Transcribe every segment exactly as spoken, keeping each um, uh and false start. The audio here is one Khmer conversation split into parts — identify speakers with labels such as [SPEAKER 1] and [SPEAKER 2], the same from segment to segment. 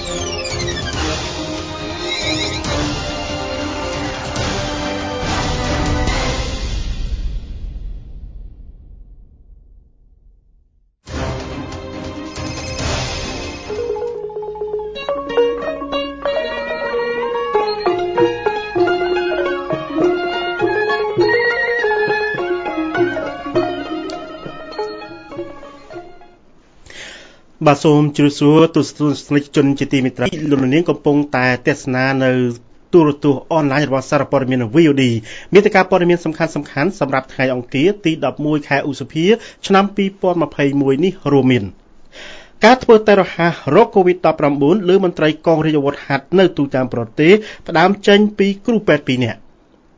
[SPEAKER 1] បាទសូមជម្រាបសួរទស្សនិកជនជាទីមេត្រីលោកនាងកំពុងតែទស្សនានៅទូរទស្សន៍អនឡាញរបស់សារព័ត៌មាន វី អូ ឌី មានតែការព័ត៌មានសំខាន់ៗសម្រាប់ថ្ងៃអង្គារទីដប់មួយខែឧសភាឆ្នាំពីរពាន់ម្ភៃមួយនេះរួមមានការធ្វើតេររហារោគ កូវីដ ដប់ប្រាំបួន លើមន្ត្រីកងរាជអាវុធហត្ថនៅទូទាំងប្រទេសផ្ដើមចេញពីគ្រូពេទ្យពីរនាក់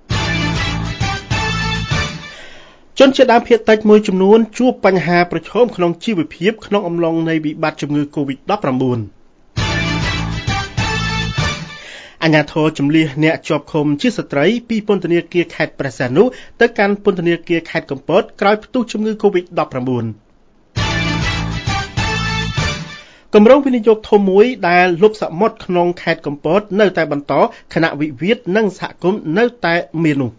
[SPEAKER 1] ជនជាតិដើមភាគតិចមួយចំនួនជួបបញ្ហាប្រឈមក្នុងជីវភាពក្នុងអំឡុងនៃវិបត្តិជំងឺ កូវីដ ដប់ប្រាំបួន អាជ្ញាធរជំនះអ្នកជាប់ឃុំជាស្ត្រីពីពន្ធនាគារខេត្តព្រះសីហនុទៅកាន់ពន្ធនាគារខេត្តកំពតក្រោយផ្ទុះជំងឺ កូវីដ ដប់ប្រាំបួន គម្រោងវិនិយោគធំមួយដែលលុបសមុទ្រក្នុងខេត្តកំពតនៅតែបន្តខណៈវិវាទនិងសហគមន៍នៅតែមាននោះ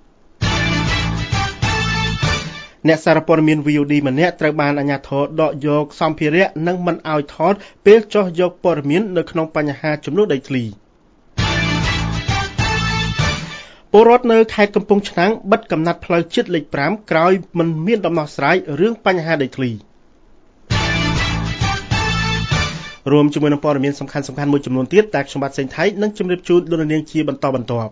[SPEAKER 1] អ្នកសារព័ត៌មាន វី អូ ឌី ម្នាក់ត្រូវបានអាជ្ញាធរដកយកសម្ភារៈនិងមិនឲ្យថតពេលចោះយកព័ត៌មាននៅក្នុងបញ្ហាចំនួនដីធ្លីពលរដ្ឋនៅខេត្តកំពង់ឆ្នាំងបិទកំណាត់ផ្លូវជាតិលេខប្រាំក្រោយមិនមានដំណោះស្រាយរឿងបញ្ហាដីធ្លីរួមជាមួយនឹងព័ត៌មានសំខាន់ៗមួយចំនួនទៀតដែលខ្ញុំបាទសេងថៃនឹងជម្រាបជូនលោកនាងជាបន្តបន្ទាប់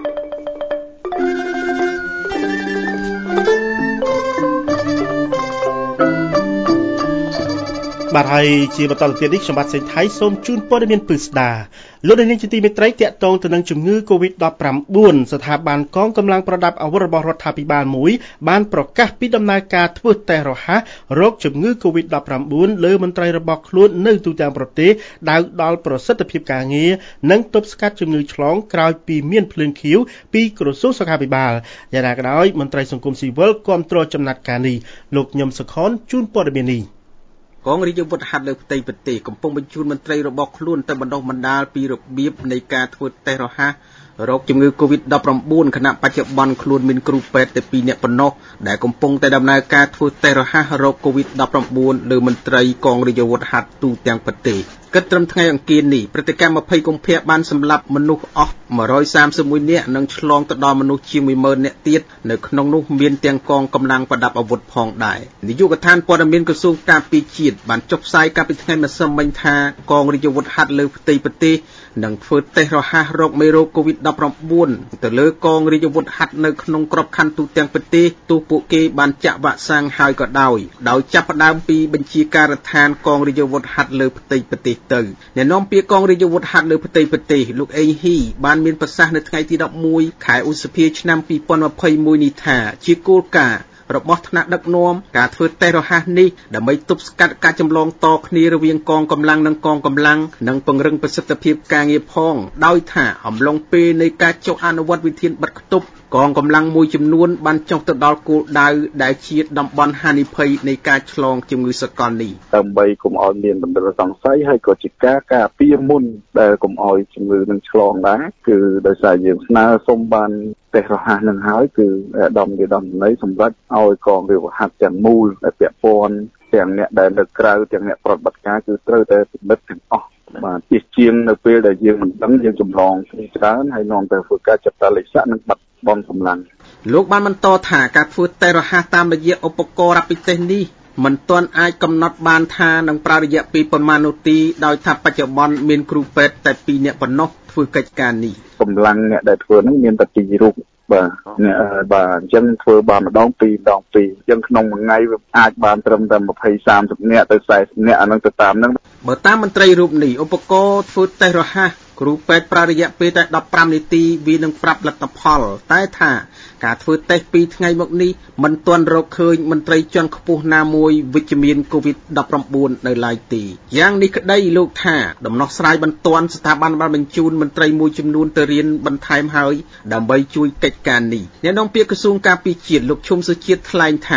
[SPEAKER 1] បាទហើយជាបន្តទៅទៀតនេះខ្ញុំបាទសេងថៃសូមជូនព័ត៌មានពិស្ដាលោកនាងជាទីមេត្រីតាក់ទងទៅនឹងជំងឺ កូវីដ ដប់ប្រាំបួន ស្ថាប័នកងកម្លាំងប្រដាប់អាវុធរបស់រដ្ឋាភិបាលមួយបានប្រកាសពីដំណើរការធ្វើតេស្តរហ័សរោគជំងឺ កូវីដ ដប់ប្រាំបួន លើមន្ត្រីរបស់ខ្លួននៅទូទាំងប្រទេសដោយដល់ប្រសិទ្ធភាពការងារនិងទប់ស្កាត់ជំងឺឆ្លងក្រោយពីមានភ្លើងខៀវពីក្រសួងសុខាភិបាលយ៉ាងណាក៏ដោយមន្ត្រីសង្គមស៊ីវិលគាំទ្រចំណាត់ការនេះលោកញឹមសុខនជូនព័ត៌មាននេះ
[SPEAKER 2] កងរាជអាវុធហត្ថលើផ្ទៃប្រទេសកំពុងបញ្ជូនមន្ត្រីរបស់ខ្លួនទៅបណ្ដុះបណ្ដាលពីរបៀបនៃការធ្វើតេស្តរហ័សរោគជំងឺ កូវីដ ដប់ប្រាំបួន ខណៈបច្ចុប្បន្នខ្លួនមានគ្រូពេទ្យតែពីរនាក់ប៉ុណ្ណោះដែលកំពុងតែដំណើរការធ្វើតេស្តរហ័សរោគ កូវីដ ដប់ប្រាំបួន លើមន្ត្រីកងរាជអាវុធហត្ថទូទាំងប្រទេសគិតត្រឹមថ្ងៃអង្គារនេះព្រឹត្តិការណ៍ម្ភៃកុម្ភៈបានសម្លាប់មនុស្សអស់មួយរយសាមសិបមួយនាក់និងឆ្លងទៅដល់មនុស្សជាងមួយម៉ឺននាក់ទៀតនៅក្នុងនោះមានទាំងកងកម្លាំងប្រដាប់អាវុធផងដែរនាយកដ្ឋានព័ត៌មានក្រសួងការពារជាតិបានចុះផ្សាយកាលពីថ្ងៃម្សិលមិញថាកងរាជអាវុធហត្ថលើផ្ទៃប្រទេសនឹងធ្វើតេស្តរហ័សរោគមេរោគ កូវីដ ដប់ប្រាំបួន ទៅលើកងរាជអាវុធហត្ថនៅក្នុងក្របខ័ណ្ឌទូទាំងប្រទេសទោះពួកគេបានចាក់វ៉ាក់សាំងហើយក៏ដោយដោយចាប់ផ្ដើមពីបញ្ជាការដ្ឋានកងរាជអាវុធហត្ថលើផ្ទៃប្រទេសទៅអ្នកនាំពាក្យកងរាជអាវុធហត្ថលើផ្ទៃប្រទេសលោកអេងហ៊ីបានមានប្រសាសន៍នៅថ្ងៃទីដប់មួយខែឧសភាឆ្នាំពីរពាន់ម្ភៃមួយនេះថាជាគោលការណ៍របស់ថ្នាក់ដឹកនាំការធ្វើតេស្តរហ័សនេះដើម្បីទប់ស្កាត់ការចម្លងតគ្នារវាងកងកម្លាំងនិងកងកម្លាំងនិងពង្រឹងប្រសិទ្ធភាពការងារផងដោយថាអំឡុងពេលនៃការចុះអនុវត្តវិធានបិទគប់កងកម្លាំងមួយចំនួនបានចុះទៅដល់គោលដៅដែលជាតំបន់ហានិភ័យនៃការឆ្លងជំងឺសកលនេះ
[SPEAKER 3] ដើម្បីកុំឲ្យមានបណ្ដឹងសង្ស័យហើយក៏ជាការការពារមុនដែលកុំឲ្យជំងឺនឹងឆ្លងដែរគឺដោយសារយើងស្នើសុំបានតេស្តរហ័សនឹងហើយគឺអាដាមយេដាមណៃសម្រាប់ឲ្យកងរាជអាវុធហត្ថទាំងមូលដែលពាក់ព័ន្ធទាំងអ្នកដែលនៅក្រៅទាំងអ្នកប្រតិបត្តិការគឺត្រូវតែពិនិត្យទាំងអស់បាទជាជាងនៅពេលដែលយើងមិនដឹងយើងចម្លងច្រើនហើយនាំទៅធ្វើការចាត់តាលេខស័កនិងបាត់បង់កម្លាំង
[SPEAKER 2] លោកបានបន្តថាការធ្វើតេស្តរហ័សតាមរយៈឧបករណ៍រ៉ាពីតេស្តនេះមិនទាន់អាចកំណត់បានថានឹងប្រើរយៈពេលប៉ុន្មាននោះទេដោយថាបច្ចុប្បន្នមានគ្រូពេទ្យតែពីរនាក់ប៉ុណ្ណោះធ្វើកិច្ចការនេះ
[SPEAKER 3] កម្លាំងអ្នកដែលធ្វើហ្នឹងមានតែពីររូបបាទបាទអញ្ចឹងធ្វើបានម្ដងពីរម្ដងពីរអញ្ចឹងក្នុងមួយថ្ងៃវាអាចបានត្រឹមតែยี่สิบ สามสิบនាក់ទៅสี่สิบនាក់អានឹងទៅតាមហ្នឹង
[SPEAKER 2] បើតាមមន្ត្រីរូបនេះឧបករណ៍ធ្វើតេស្តរហ័សគ្រូពេទ្យប្រើរយៈពេលតែដប់ប្រាំនាទីវានឹងប្រាប់លទ្ធផលតែថាការធ្វើតេស្តពីរថ្ងៃមកនេះមិនទាន់រកឃើញមន្ត្រីជាន់ខ្ពស់ណាមួយវិជ្ជមាន កូវីដ ដប់ប្រាំបួន នៅឡើយទេយ៉ាងនេះក្តីលោកថាដំណោះស្រាយបន្ទាន់ស្ថាប័នបានបញ្ជូនមន្ត្រីមួយចំនួនទៅរៀនបន្ថែមហើយដើម្បីជួយកិច្ចការនេះអ្នកនាំពាក្យក្រសួងការពារជាតិលោកឈុំសុជាតិថ្លែងថា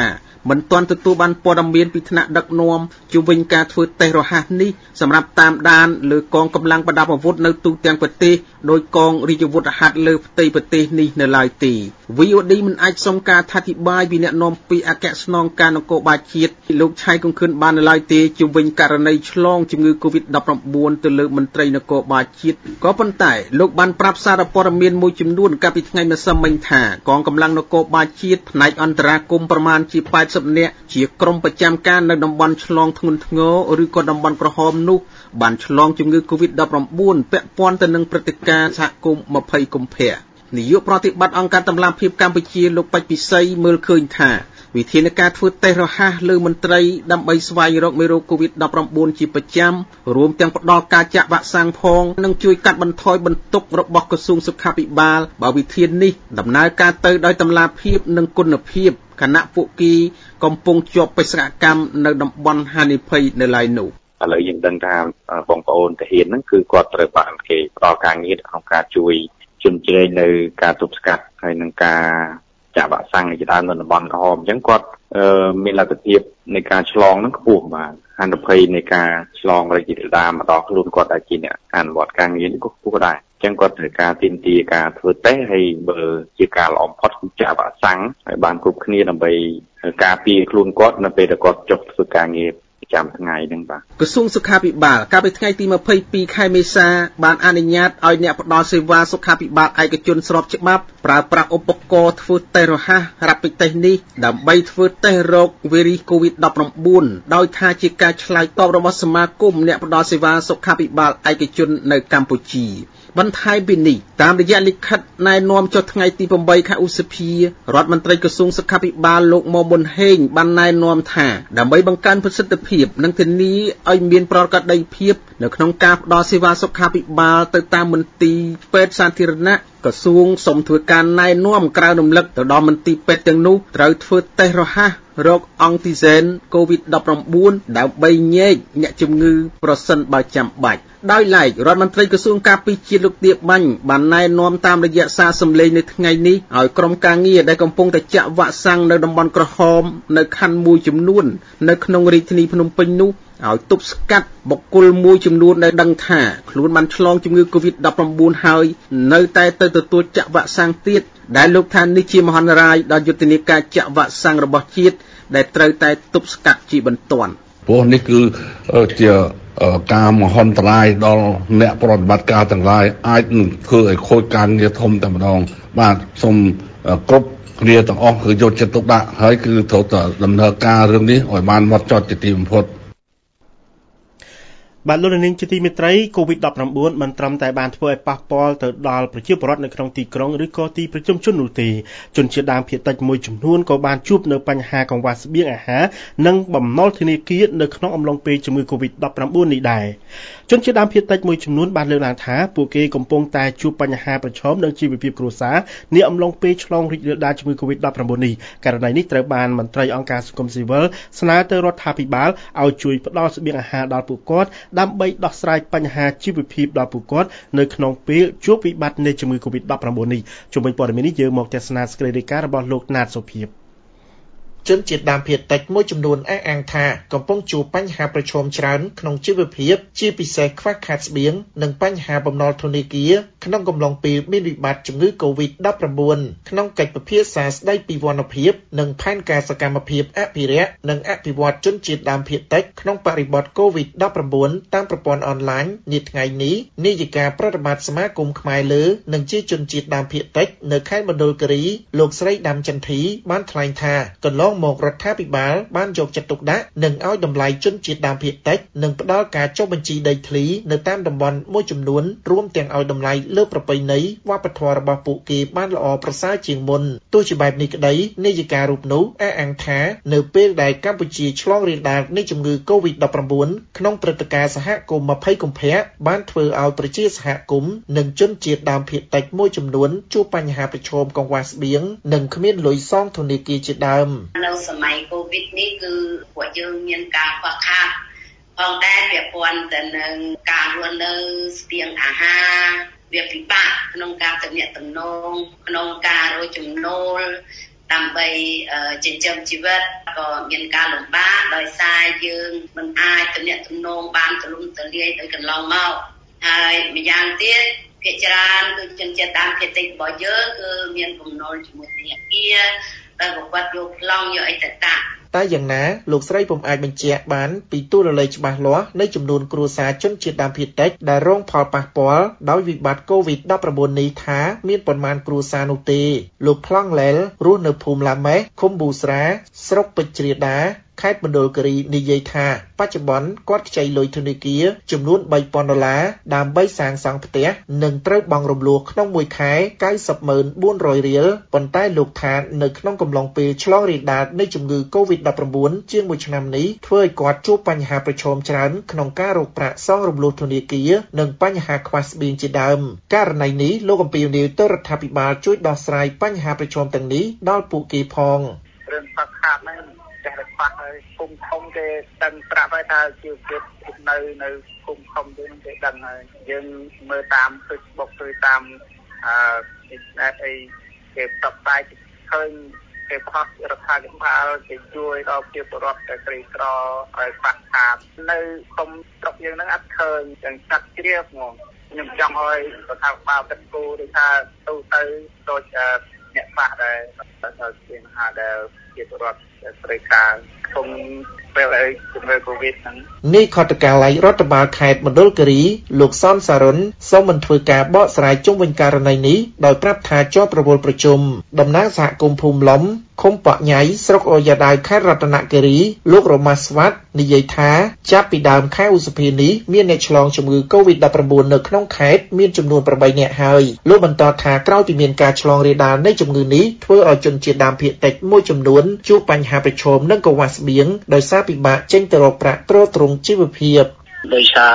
[SPEAKER 2] មិនទាន់ទទួលបានព័ត៌មានពីថ្នាក់ដឹកនាំជុំវិញការធ្វើតេស្តរហ័សនេះសម្រាប់តាមដានលើកងកម្លាំងប្រដាប់អាវុធនៅទូទាំងប្រទេសដោយកងរាជអាវុធហត្ថលើផ្ទៃប្រទេសនេះនៅឡើយទេ វី អូ ឌី មិនអាចសុំការអធិប្បាយពីអ្នកនាំពាក្យអគ្គស្នងការនគរបាលជាតិលោកឆៃកង្ខឿនបាននៅឡើយទេជុំវិញករណីឆ្លងជំងឺ កូវីដ ដប់ប្រាំបួន ទៅលើមន្ត្រីនគរបាលជាតិក៏ប៉ុន្តែលោកបានប្រាប់សារព័ត៌មានមួយចំនួនកាលពីថ្ងៃម្សិលមិញថាកងកម្លាំងនគរបាលជាតិផ្នែកអន្តរាគមន៍ប្រមាណជាแปดสิบនាក់ជាក្រុមប្រចាំការនៅតំបន់ឆ្លងធ្ងន់ធ្ងរឬក៏តំបន់ក្រហមនោះបានឆ្លងជំងឺ កូវីដ ដប់ប្រាំបួន ពាក់ព័ន្ធទៅនឹងព្រឹត្តិការណ៍សហគមន៍ยี่สิบកុម្ភៈនាយកប្រតិបត្តិអង្គការតម្លាភាពកម្ពុជាលោកបច្ចពិសីមើលឃើញថាវិធានការធ្វើតេស្តរហ័សលើមន្ត្រីដើម្បីស្វែងរកមេរោគ កូវីដ ដប់ប្រាំបួន ជាប្រចាំរួមទាំងផ្ដល់ការចាក់វ៉ាក់សាំងផងនិងជួយកាត់បន្ថយបន្ទុករបស់ក្រសួងសុខាភិបាលបើវិធាននេះដំណើរការទៅដោយតម្លាភាពនិងគុណភាពគណៈពួកគីកំពុងជាប់បេសកកម្មនៅតំបន់ហានិភ័យនៅឡើយនោះ
[SPEAKER 3] ឥឡូវយើងដឹងថាបងប្អូនទាហានហ្នឹងគឺគាត់ត្រូវបានគេផ្ដល់ការងារក្នុងការជួយជញ្ជែងនៅការទប់ស្កាត់ហើយនឹងការចាក់វ៉ាក់សាំងជាដើមនៅតំបន់ក្រហមអញ្ចឹងគាត់មានលទ្ធភាពនៃការឆ្លងហ្នឹងខ្ពស់បាទហានិភ័យនៃការឆ្លងរាជធានីមកដល់ខ្លួនគាត់ដែលជាអ្នកអនុវត្តការងារនេះក៏ខ្ពស់ដែរអញ្ចឹងគាត់ត្រូវការទាមទារការធ្វើតេស្តហើយបើជាការល្អបំផុតគឺចាក់វ៉ាក់សាំងឲ្យបានគ្រប់គ្នាដើម្បីការពារខ្លួនគាត់នៅពេលដែលគាត់ចុះធ្វើការងារចាំថ្ងៃហ្នឹងបាទ
[SPEAKER 2] ក្រសួងសុខាភិបាលកាលពីថ្ងៃទីยี่สิบสองខែមេសាបានអនុញ្ញាតឲ្យអ្នកផ្ដល់សេវាសុខាភិបាលឯកជនស្របច្បាប់ប្រើប្រាស់ឧបករណ៍ធ្វើតេស្តរហ័ស Rapid Test នេះដើម្បីធ្វើតេស្តរោគវីរុស កូវីដ ដប់ប្រាំបួន ដោយថាជាការឆ្លើយតបរបស់សមាគមអ្នកផ្ដល់សេវាសុខាភិបាលឯកជននៅកម្ពុជាបន្ថែមពីនេះតាមរយៈលិខិតណែនាំចុះថ្ងៃទីแปดខែឧសភារដ្ឋមន្ត្រីក្រសួងសុខាភិបាលលោកមុំមុនហេងបានណែនាំថាដើម្បីបង្កើនប្រសិទ្ធភាពនិងធានាឲ្យមានប្រក្រតីភាពនៅក្នុងការផ្ដល់សេវាសុខាភិបាលទៅតាមមន្ទីរពេទ្យសាធារណៈក្រសួងសូមធ្វើការណែនាំក្រៅរំលឹកទៅដល់មន្ទីរពេទ្យទាំងនោះត្រូវធ្វើតេស្តរហ័សរោគអង់ទីហ្សែន កូវីដ ដប់ប្រាំបួន ដើម្បីញែកអ្នកជំងឺប្រសិនបើចាំបាច់ដោយឡែករដ្ឋមន្ត្រីក្រសួងការពារជាតិលោកទៀបបាញ់បានណែនាំតាមរយៈសារសម្លេងនៅថ្ងៃនេះឲ្យក្រុមការងារដែលកំពុងតែចាក់វ៉ាក់សាំងនៅតំបន់ក្រហមនៅខណ្ឌមួយចំនួននៅក្នុងរាជធានីភ្នំពេញនោះឲ្យទប់ស្កាត់បុគ្គលមួយចំនួនដែលដឹងថាខ្លួនបានឆ្លងជំងឺ កូវីដ ដប់ប្រាំបួន ហើយនៅតែទៅទទួលចាក់វ៉ាក់សាំងទៀតដែលលោកថានេះជាមហន្តរាយដល់យុទ្ធនាការចាក់វ៉ាក់សាំងរបស់ជាតិដែលត្រូវតែទប់ស្កាត់ជាបន្ទាន់
[SPEAKER 4] ព្រោះនេះគឺជាការមហន្តរាយដល់អ្នកប្រតិបត្តិការទាំងឡាយអាចនឹងធ្វើឲ្យខូចការងារធំតែម្ដងបាទសូមគ្រប់គ្នាទាំងអស់គឺយកចិត្តទុកដាក់ហើយគឺត្រូវតែដំណើរការរឿងនេះឲ្យបានហ្មត់ចត់ជាទីបំផុត
[SPEAKER 1] បាទលោកនាងជាទីមេត្រី កូវីដ ដប់ប្រាំបួន មិនត្រឹមតែបានធ្វើឲ្យប៉ះពាល់ទៅដល់ប្រជាពលរដ្ឋនៅក្នុងទីក្រុងឬក៏ទីប្រជុំជននោះទេជនជាតិដើមភាគតិចមួយចំនួនក៏បានជួបនៅបញ្ហាកង្វះស្បៀងអាហារនិងបំណុលធនាគារនៅក្នុងអំឡុងពេលជំងឺ កូវីដ ដប់ប្រាំបួន នេះដែរជនជាតិដើមភាគតិចមួយចំនួនបានលើកឡើងថាពួកគេកំពុងតែជួបបញ្ហាប្រឈមនឹងជីវភាពគ្រួសារនាអំឡុងពេលឆ្លងរីករាលដាលជំងឺ កូវីដ ដប់ប្រាំបួន នេះករណីនេះត្រូវបានមន្ត្រីអង្គការសង្គមស៊ីវិលស្នើទៅរដ្ឋាភិបាលឲ្យជួយផ្ដល់ស្បៀងអាហារដល់ពួកគាត់ដើម្បីដោះស្រាយបញ្ហាជីវភាពដល់ពួកគាត់នៅក្នុងពេលជួបវិបត្តិនៃជំងឺ កូវីដ ដប់ប្រាំបួន នេះជុំវិញព័ត៌មាននេះយើងមកទស្សនាសេចក្តីរាយការណ៍របស់លោកណាតសុភី
[SPEAKER 5] ជនជាតិដើមភាគតិចមួយចំនួនអះអាងថាកំពុងជួបបញ្ហាប្រឈមច្រើនក្នុងជីវភាពជាពិសេសខ្វះខាតស្បៀងនិងបញ្ហាបំណុលធនាគារក្នុងកំឡុងពេលមានវិបត្តិជំងឺ កូវីដ ដប់ប្រាំបួន ក្នុងកិច្ចពិភាក្សាស្តីពីវឌ្ឍនភាពនិងផែនការសកម្មភាពអភិរក្សនិងអភិវឌ្ឍជនជាតិដើមភាគតិចក្នុងបរិបទ កូវីដ ដប់ប្រាំបួន តាមប្រព័ន្ធអនឡាញនាថ្ងៃនេះនាយិកាប្រតិបត្តិសមាគមខ្មែរលើនិងជាជនជាតិដើមភាគតិចនៅខេត្តមណ្ឌលគិរីលោកស្រីដាំចន្ទធីបានថ្លែងថាកន្លងមករដ្ឋាភិបាលបានយកចិត្តទុកដាក់និងឲ្យតម្លៃជនជាតិដើមភាគតិចនិងផ្ដល់ការចុះបញ្ជីដីធ្លីនៅតាមតំបន់មួយចំនួនរួមទាំងឲ្យតម្លៃលើប្រពៃណីវប្បធម៌របស់ពួកគេបានល្អប្រសើរជាងមុនទោះជាបែបនេះក្តីនាយិការូបនោះអះអាងថានៅពេលដែលកម្ពុជាឆ្លងរាលដាលនៃជំងឺ កូវីដ ដប់ប្រាំបួន ក្នុងព្រឹត្តិការណ៍សហគមន៍ยี่สิบកុម្ភៈបានធ្វើឲ្យប្រជាសហគមន៍និងជនជាតិដើមភាគតិចមួយចំនួនជួបបញ្ហាប្រឈមកង្វះស្បៀងនិងគ្មានលុយសងធនាគារជាដើម
[SPEAKER 6] នៅសម័យ កូវីដ នេះគឺពួកយើងមានការខ្វះខាតផងដែរពាក់ព័ន្ធទៅនឹងការរស់នៅស្បៀងអាហារវាពិបាកក្នុងការទំនាក់ទំនងក្នុងការរកចំណូលដើម្បីចិញ្ចឹមជីវិតក៏មានការលំបាកដោយសារយើងមិនអាចទំនាក់ទំនងបានទូលំទូលាយដោយកន្លងមកហើយម្យ៉ាងទៀតភាគច្រើនគឺជនជាតិដើមភាគតិចរបស់យើងគឺមានបំណុលជាមួយធនាគារតែប្រវត្តិយកប្លង់យកអីទៅតាក់
[SPEAKER 5] តែយ៉ាងណាលោកស្រីពុំអាចបញ្ជាក់បានពីតួលេខច្បាស់លាស់នៃចំនួនគ្រួសារជនជាតិដើមភាគតិចដែលរងផលប៉ះពាល់ដោយវិបត្តិ កូវីដ ដប់ប្រាំបួន នេះថាមានប៉ុន្មានគ្រួសារនោះទេលោកប្លង់ឡែលរស់នៅភូមិឡាម៉េះឃុំប៊ូស្រាស្រុកពេជ្រជ្រាដាខេត្តមណ្ឌលគិរីនិយាយថាបច្ចុប្បន្នគាត់ខ្ចីលុយធនាគារចំនួនបីពាន់ដុល្លារដើម្បីសាងសង់ផ្ទះនិងត្រូវបង់រំលោះក្នុងមួយខែកៅសិបម៉ឺនបួនរយរៀលប៉ុន្តែលោកថានៅក្នុងកំឡុងពេលឆ្លងរាលដាលនៃជំងឺ កូវីដ ដប់ប្រាំបួន ជាងមួយឆ្នាំនេះធ្វើឲ្យគាត់ជួបបញ្ហាប្រឈមច្រើនក្នុងការរកប្រាក់សងរំលោះធនាគារនិងបញ្ហាខ្វះស្បៀងជាដើមករណីនេះលោកអំពីលនីវទៅរដ្ឋាភិបាលជួយដោះស្រាយបញ្ហាប្រឈមទាំងនេះដល់ពួកគេផង
[SPEAKER 3] រឿងផឹកខាតហ្នឹងចេះតែខ្វះហើយគុំធំគេដឹងប្រាប់ហើយថាជាគេនៅនៅគុំធំទេនឹងគេដឹងហើយយើងមើលតាម Facebook ឬតាមអឺ internet អីគេផ្សព្វផ្សាយឃើញគេផុសរដ្ឋាភិបាលគេជួយដល់ប្រជាពលរដ្ឋដែលក្រីក្រឲ្យខ្វះខាតនៅគុំស្រុកយើងហ្នឹងអត់ឃើញទាំងស្កាត់ជ្រាបហ្មងខ្ញុំចង់ឲ្យរដ្ឋាភិបាលទឹកគូឬថាទៅទៅដូចអ្នកខ្លះដែរដល់ជាមហាដែលជារដ្ឋស្រីការគុំពេលអីជំងឺ Covid ហ្នឹង
[SPEAKER 5] នេះខុទ្ទកាល័យរដ្ឋបាលខេត្តមណ្ឌលគិរីលោកសនសារុនសូមមិនធ្វើការបកស្រាយជុំវិញករណីនេះដោយប្រាប់ថាជាប់ប្រវល់ប្រជុំតំណាងសហគមន៍ភូមិឡុំឃុំប៉ញ៉ៃស្រុកអូយ៉ាដាវខេត្តរតនគិរីលោករម៉ាស្វាត់និយាយថាចាប់ពីដើមខែឧសភានេះមានអ្នកឆ្លងជំងឺ កូវីដ ដប់ប្រាំបួន នៅក្នុងខេត្តមានចំនួនប្រាំបីនាក់ហើយលោកបន្តថាក្រោយពីមានការឆ្លងរាលដាលនៃជំងឺនេះធ្វើឲ្យជនជាតិដើមភាគតិចមួយចំនួនជួបបញ្ហាប្រឈមនិងកង្វះស្បៀងដោយសារពិបាកចេញទៅរកប្រាក់ទ្រទ្រង់ជីវភាព
[SPEAKER 3] ដោយសារ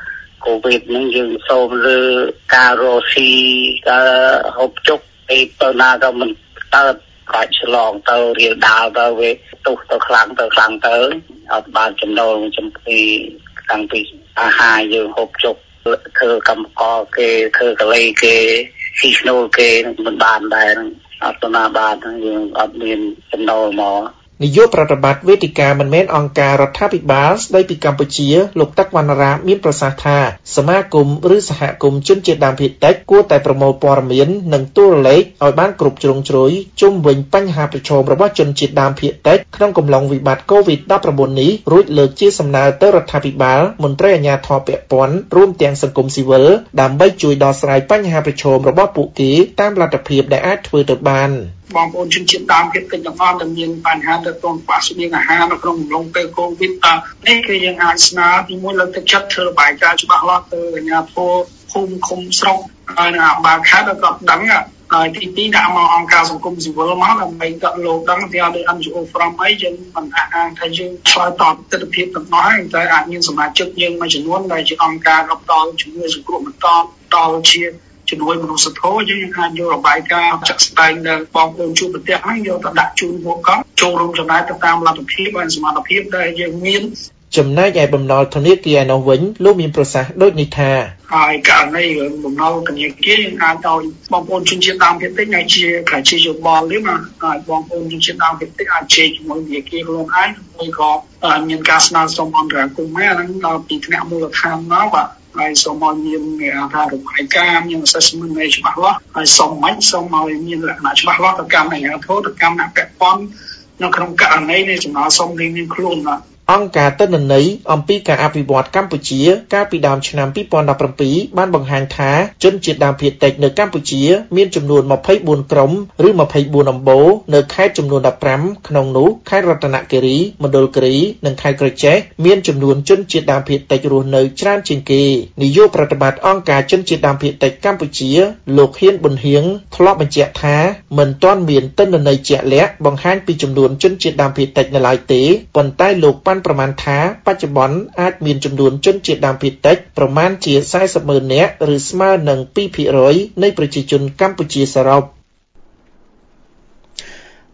[SPEAKER 3] Covid ហ្នឹងយើងសូមលើការរស់ស៊ីការហូបចុកអីទៅណាក៏មិនកើតកាច់ឆ្លងទៅរៀលដាលទៅវាទុះទៅខ្លាំងទៅខ្លាំងទៅអត់បានចំណូលចំពីខាងពីអាហារយើងហូបចុកធ្វើកម្មកគេធ្វើកលៃគេស៊ីស្នូលគេមិនបានដែរអត់ទៅណាបានយើងអត់មានចំណូលមក
[SPEAKER 5] នាយកប្រតិបត្តិវេទិកាមិនមែនអង្គការរដ្ឋាភិបាលស្ដីពីកម្ពុជាលោកតាក់វណ្ណរាមានប្រសាសន៍ថាសមាគមឬសហគមន៍ជនជាតិដើមភាគតិចគួរតែប្រមូលព័ត៌មាននិងតួលេខឲ្យបានគ្រប់ជ្រុងជ្រោយជុំវិញបញ្ហាប្រឈមរបស់ជនជាតិដើមភាគតិចក្នុងកំឡុងវិបត្តិ កូវីដ ដប់ប្រាំបួន នេះរួចលើកជាសំណើទៅរដ្ឋាភិបាលមន្ត្រីអាជ្ញាធរពាក់ព័ន្ធរួមទាំងសង្គមស៊ីវិលដើម្បីជួយដោះស្រាយបញ្ហាប្រឈមរបស់ពួកគេតាមលទ្ធភាពដែលអាចធ្វើទៅបាន
[SPEAKER 7] បងប្អូនជនជាតិដើមភាគតិចទាំងអស់ដែលមានបញ្ហាទៅក្នុងខ្វះស្បៀងអាហារនៅក្នុងកំឡុងពេលកូវីដនេះគឺយើងអាចស្នើពីមួយលើកទឹកចិត្តធ្វើរបាយការណ៍ច្បាស់លាស់ទៅអាជ្ញាធរភូមិឃុំស្រុកហើយនៅអភិបាលខេត្តក៏ដឹងហើយទីពីរដាក់មកអង្គការសង្គមស៊ីវិលមកដើម្បីក៏លោកដឹងពីអត់ដូច អិន ជី អូ from អីយើងមិនអានថាយើងឆ្លើយតបទិដ្ឋភាពទាំងអស់ហើយតែអាចមានសមាជិកយើងមួយចំនួនដែលជាអង្គការរកដល់ជំនួយសង្គ្រោះបន្ទាន់ដល់ជាជំនួយមនុស្សធម៌យើងអាចយករបាយការណ៍ចាក់ស្ដែងដល់បងប្អូនជួបប្រទេសហ្នឹងយកទៅដាក់ជូនពួកគាត់ចូលរួមចំណែកទៅតាមលទ្ធភាពហើយសមត្ថភាពដែលយើងមាន
[SPEAKER 5] ចំណែកឯបំណុលធនាគារឯនោះវិញលោកមានប្រសាសន៍ដូចនេះថា
[SPEAKER 7] ហើយករណីបំណុលធនាគារយើងអាចឲ្យបងប្អូនជនជាតិដើមភាគតិចដែលជាប្រជាយោបល់នេះមកហើយបងប្អូនជនជាតិដើមភាគតិចអាចជែកជាមួយធនាគារខ្លួនឯងឬក៏មានការស្នើសុំអន្តរាគមន៍ហ្នឹងដល់ពីថ្នាក់មូលដ្ឋានមកបាទហើយសូមឲ្យមានថារបាយការណ៍មាន assessment ឲ្យច្បាស់លាស់ហើយសូមមិនសូមឲ្យមានលក្ខណៈច្បាស់លាស់ទៅកម្មអាជ្ញាធរទៅកម្មអ្នកពាក់ព័ន្ធនៅក្នុងករណីនៃចំណាយសុំនេះមានខ្លួនបាទ
[SPEAKER 5] អង្គការទិន្នន័យអំពីការអភិវឌ្ឍកម្ពុជាកាលពីដើមឆ្នាំពីរពាន់ដប់ប្រាំពីរបានបង្ហាញថាជនជាតិដើមភាគតិចនៅកម្ពុជាមានចំនួនម្ភៃបួនក្រុមឬម្ភៃបួនអំបូរនៅខេត្តចំនួនដប់ប្រាំក្នុងនោះខេត្តរតនគិរីមណ្ឌលគិរីនិងខេត្តក្រចេះមានចំនួនជនជាតិដើមភាគតិចរស់នៅច្រើនជាងគេនាយកប្រតិបត្តិអង្គការជនជាតិដើមភាគតិចកម្ពុជាលោកហ៊ានប៊ុនហៀងធ្លាប់បញ្ជាក់ថាមិនទាន់មានទិន្នន័យជាក់លាក់បង្ហាញពីចំនួនជនជាតិដើមភាគតិចនៅឡើយទេប៉ុន្តែលោកបានប្រមាណថាបច្ចុប្បន្នអាចមានចំនួនជនជាតិដើមភាគតិចប្រមាណជាសែសិបម៉ឺននាក់ឬស្មើនឹង ពីរភាគរយ នៃប្រជាជនកម្ពុជាសរុប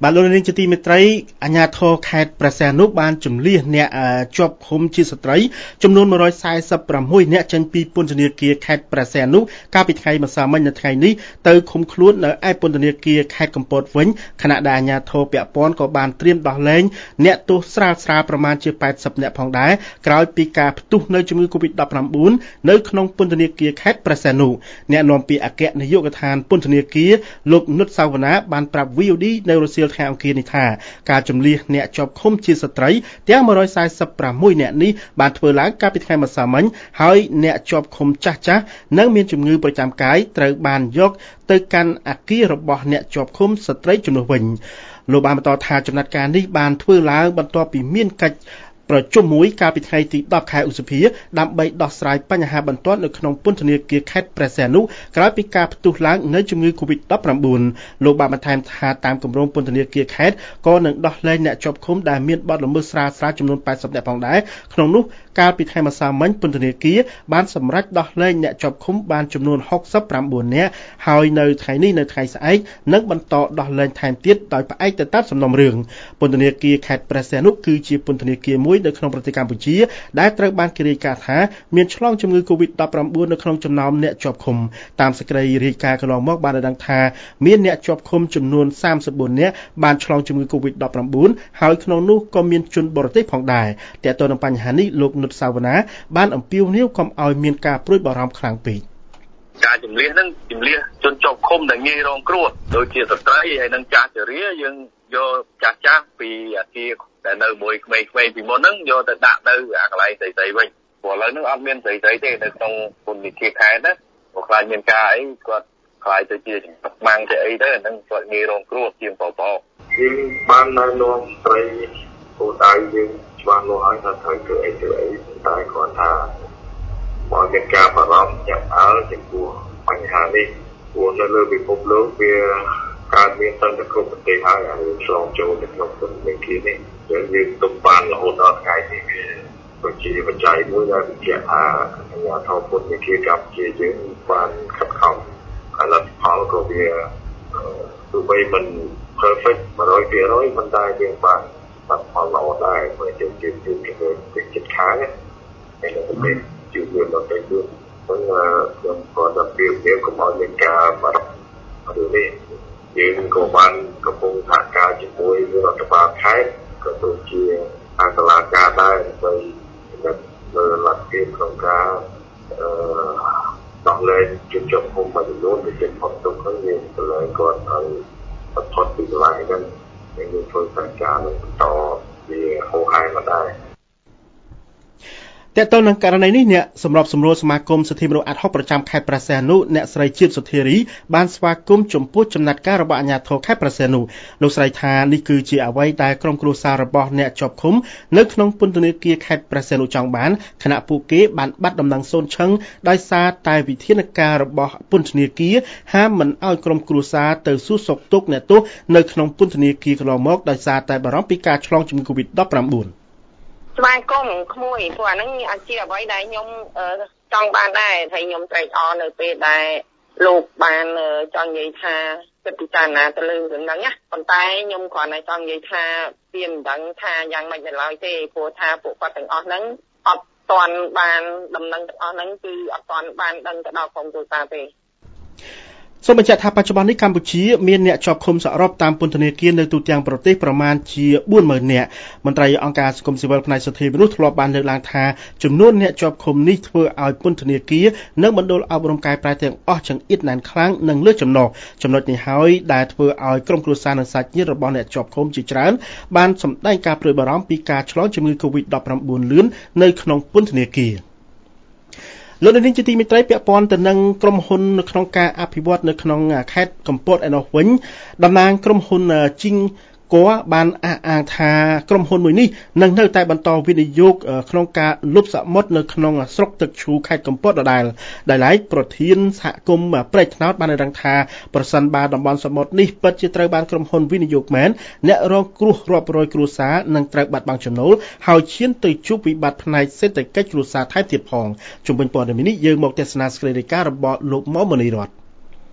[SPEAKER 1] បាទលោកនាងជាទីមេត្រីអាជ្ញាធរខេត្តព្រះសីហនុបានជំលះអ្នកជាប់ឃុំជាស្ត្រីចំនួនmột trăm bốn mươi sáuអ្នកចេញពីពន្ធនាគារខេត្តព្រះសីហនុកាលពីថ្ងៃម្សិលមិញនៅថ្ងៃនេះទៅឃុំខ្លួននៅឯពន្ធនាគារខេត្តកំពតវិញខណៈដែលអាជ្ញាធរពាក់ព័ន្ធក៏បានត្រៀមដោះលែងអ្នកទោសស្រាលស្រាលប្រមាណជាแปดสิบអ្នកផងដែរក្រោយពីការផ្ទុះនៅជំងឺ កូវីដ ដប់ប្រាំបួន នៅក្នុងពន្ធនាគារខេត្តព្រះសីហនុអ្នកនាំពាក្យអគ្គនាយកដ្ឋានពន្ធនាគារលោកនុតសាវណ្ណាបានប្រាប់ វី អូ ឌី នៅរសៀលថ្ងៃអង្គារនេះថាការជំលះអ្នកជាប់ឃុំជាស្ត្រីទាំងmột trăm bốn mươi sáuអ្នកនេះបានធ្វើឡើងកាលពីថ្ងៃម្សិលមិញហើយអ្នកជាប់ឃុំចាស់ចាស់និងមានជំងឺប្រចាំកាយត្រូវបានយកទៅកាន់អគាររបស់អ្នកជាប់ឃុំស្ត្រីជំនួសវិញលោកបានបន្តថាចំណាត់ការនេះបានធ្វើឡើងបន្ទាប់ពីមានកិច្ចប្រជុំមួយកាលពីថ្ងៃទីដប់ខែឧសភាដើម្បីដោះស្រាយបញ្ហាបន្ទាន់នៅក្នុងពន្ធនាគារខេត្តព្រះសីហនុក្រោយពីការផ្ទុះឡើងនៃជំងឺ កូវីដ ដប់ប្រាំបួន លោកបានបន្ថែមថាតាមគម្រោងពន្ធនាគារខេត្តក៏នឹងដោះលែងអ្នកជាប់ឃុំដែលមានបទល្មើសស្រាលស្រាលចំនួនแปดสิบអ្នកផងដែរក្នុងនោះកាលពីថ្ងៃម្សិលមិញពន្ធនាគារបានសម្រេចដោះលែងអ្នកជាប់ឃុំបានចំនួនหกสิบเก้าនាក់ហើយនៅថ្ងៃនេះនៅថ្ងៃស្អែកនឹងបន្តដោះលែងថែមទៀតដោយផ្អែកទៅតាមសំណុំរឿងពន្ធនាគារខេត្តព្រះសីហនុគឺជាពន្ធនាគារមួយនៅក្នុងប្រទេសកម្ពុជាដែលត្រូវបានគេរាយការណ៍ថាមានឆ្លងជំងឺ កូវីដ ដប់ប្រាំបួន នៅក្នុងចំណោមអ្នកជាប់ឃុំតាមសេចក្តីរាយការណ៍កន្លងមកបានដឹងថាមានអ្នកជាប់ឃុំចំនួនสามสิบสี่នាក់បានឆ្លងជំងឺ កូវីដ ដប់ប្រាំបួន ហើយក្នុងនោះក៏មានជនបរទេសផងដែរទាក់ទងនឹងបញ្ហានេះលោកនុតសាវណ្ណាបានអំពាវនាវកុំឲ្យមានការព្រួយបារម្ភខ្លាំងពេក
[SPEAKER 8] ការជំលះនឹងជំលះជនជាប់ឃុំដែលងាយរងគ្រោះដូចជាស្ត្រីហើយនឹងចាស់ជរាយើងយកចាស់ចាស់ពីអាគារដែលនៅមួយក្មេងៗពីមុនហ្នឹងយកទៅដាក់នៅអាកន្លែងស្រីៗវិញព្រោះឥឡូវហ្នឹងអត់មានស្រីៗទេនៅក្នុងពន្ធនាគារខេត្តណាព្រោះខ្លាចមានការអីគាត់ខ្លាចទៅជាចំបាំងទៅអីទៅអាហ្នឹងគាត់ងាយរងគ្រោះជាងបបោ
[SPEAKER 3] យើងបានណែនាំស្រីគោលដៅយើងច្បាស់លាស់ហើយថាត្រូវធ្វើអីធ្វើអីតែគាត់ថាបើមានការបារម្ភចាក់អើចំពោះបញ្ហានេះព្រោះនៅលើពិភពលោកវាកើតមានសន្តិភាពប្រទេសហើយហើយឆ្លងចូលទៅក្នុងពន្ធនាគារនេះយើងយើងទុកបានរហូតដល់ថ្ងៃនេះវាគឺជាបច្ច័យមួយដែលបញ្ជាក់ថាអាជ្ញាធរពន្ធនាគារកម្ពុជាយើងបានខិតខំផលិតផលក៏វាទោះបីមិន perfect một trăm phần trăm មិនតែយើងបានបាត់ផលល្អដែរព្រោះយើងជឿជឿទៅចិត្តខាងហើយនៅពេលជឿជឿដល់ទៅគឺខ្ញុំខ្ញុំក៏ដល់ពេលវាកុំឲ្យមានការបារម្ភឬនេះយើងក៏បានកំពុងសហការជាមួយរដ្ឋបាលខេត្តក៏ដូចជាអាសាលាការដែរដើម្បីលើលទ្ធភាពក្នុងការអឺដោះលែងជនជាប់ឃុំមួយចំនួនដែលជាផុតទុកហើយយើងទៅលើគាត់ឲ្យផុតពីកន្លែងហ្នឹងយើងធ្វើការការបន្តវាហោហាយមកដែរ
[SPEAKER 1] តើតើនឹងករណីនេះអ្នកសម្របសម្រួលសមាគមសិទ្ធិមនុស្សអាត់ហុកប្រចាំខេត្តព្រះសីហនុអ្នកស្រីជាតិសុធារីបានស្វាគមន៍ចំពោះចំណាត់ការរបស់អាជ្ញាធរខេត្តព្រះសីហនុលោកស្រីថានេះគឺជាអ្វីដែលក្រុមគ្រួសាររបស់អ្នកជាប់ឃុំនៅក្នុងពន្ធនាគារខេត្តព្រះសីហនុចង់បានខណៈពួកគេបានបាត់ដំណឹងសូនឈឹងដោយសារតែវិធានការរបស់ពន្ធនាគារហាមមិនឲ្យក្រុមគ្រួសារទៅសួរសុខទុក្ខអ្នកទោសនៅក្នុងពន្ធនាគារកន្លងមកដោយសារតែបារម្ភពីការឆ្លងជំងឺ កូវីដ ដប់ប្រាំបួន
[SPEAKER 9] ស្វាគមន៍ក្មួយព្រោះអាហ្នឹងជាអ្វីដែលខ្ញុំចង់បានដែរហើយខ្ញុំត្រេកអរនៅពេលដែលលោកបានចង់និយាយថាពិចារណាទៅលើរឿងហ្នឹងណាប៉ុន្តែខ្ញុំគ្រាន់តែចង់និយាយថាវាមិនដឹងថាយ៉ាងម៉េចនៅឡើយទេព្រោះថាពួកគាត់ទាំងអស់ហ្នឹងអត់ទាន់បានដំណឹងទាំងអស់ហ្នឹងគឺអត់ទាន់បានដឹងទៅដល់ក្រុមគ្រួសារទេ
[SPEAKER 1] សូមបញ្ជាក់ថាបច្ចុប្បន្ននេះកម្ពុជាមានអ្នកជាប់ឃុំសរុបតាមពន្ធនាគារនៅទូទាំងប្រទេសប្រមាណជា bốn mươi nghìn នាក់មន្ត្រីអង្គការសង្គមស៊ីវិលផ្នែកសិទ្ធិមនុស្សធ្លាប់បានលើកឡើងថាចំនួនអ្នកជាប់ឃុំនេះធ្វើឲ្យពន្ធនាគារនិងមណ្ឌលអប់រំកែប្រែទាំងអស់ចង្អៀតណែនខ្លាំងនិងលើសចំណុះចំណុចនេះហើយដែលធ្វើឲ្យក្រុមគ្រួសារនិងសាច់ញាតិរបស់អ្នកជាប់ឃុំជាច្រើនបានសម្ដែងការព្រួយបារម្ភពីការឆ្លងជំងឺ កូវីដ ដប់ប្រាំបួន លឿននៅក្នុងពន្ធនាគារលោកនាងជាទីមេត្រីពាក់ព័ន្ធទៅនឹងក្រុមហ៊ុននៅក្នុងការអភិវឌ្ឍនៅក្នុងខេត្តកំពតឯនោះវិញតំណាងក្រុមហ៊ុនជីងគួរបានអះអាងថាក្រុមហ៊ុនមួយនេះនឹងនៅតែបន្តវិនិយោគក្នុងការលុបសមុទ្រនៅក្នុងស្រុកទឹកឈូខេត្តកំពតដដែលដែលឡែកប្រធានសហគមន៍ព្រែកថ្នោតបានដឹងថាប្រសិនបើតំបន់សមុទ្រនេះពិតជាត្រូវបានក្រុមហ៊ុនវិនិយោគមែនអ្នករងគ្រោះរាប់រយគ្រួសារនឹងត្រូវបាត់បង់ចំណូលហើយឈានទៅជួបវិបត្តិផ្នែកសេដ្ឋកិច្ចគ្រួសារថែមទៀតផងជំវិញព័ត៌មាននេះយើងមកទស្សនាសេចក្តីរាយការណ៍របស់លោកមុំមនីរត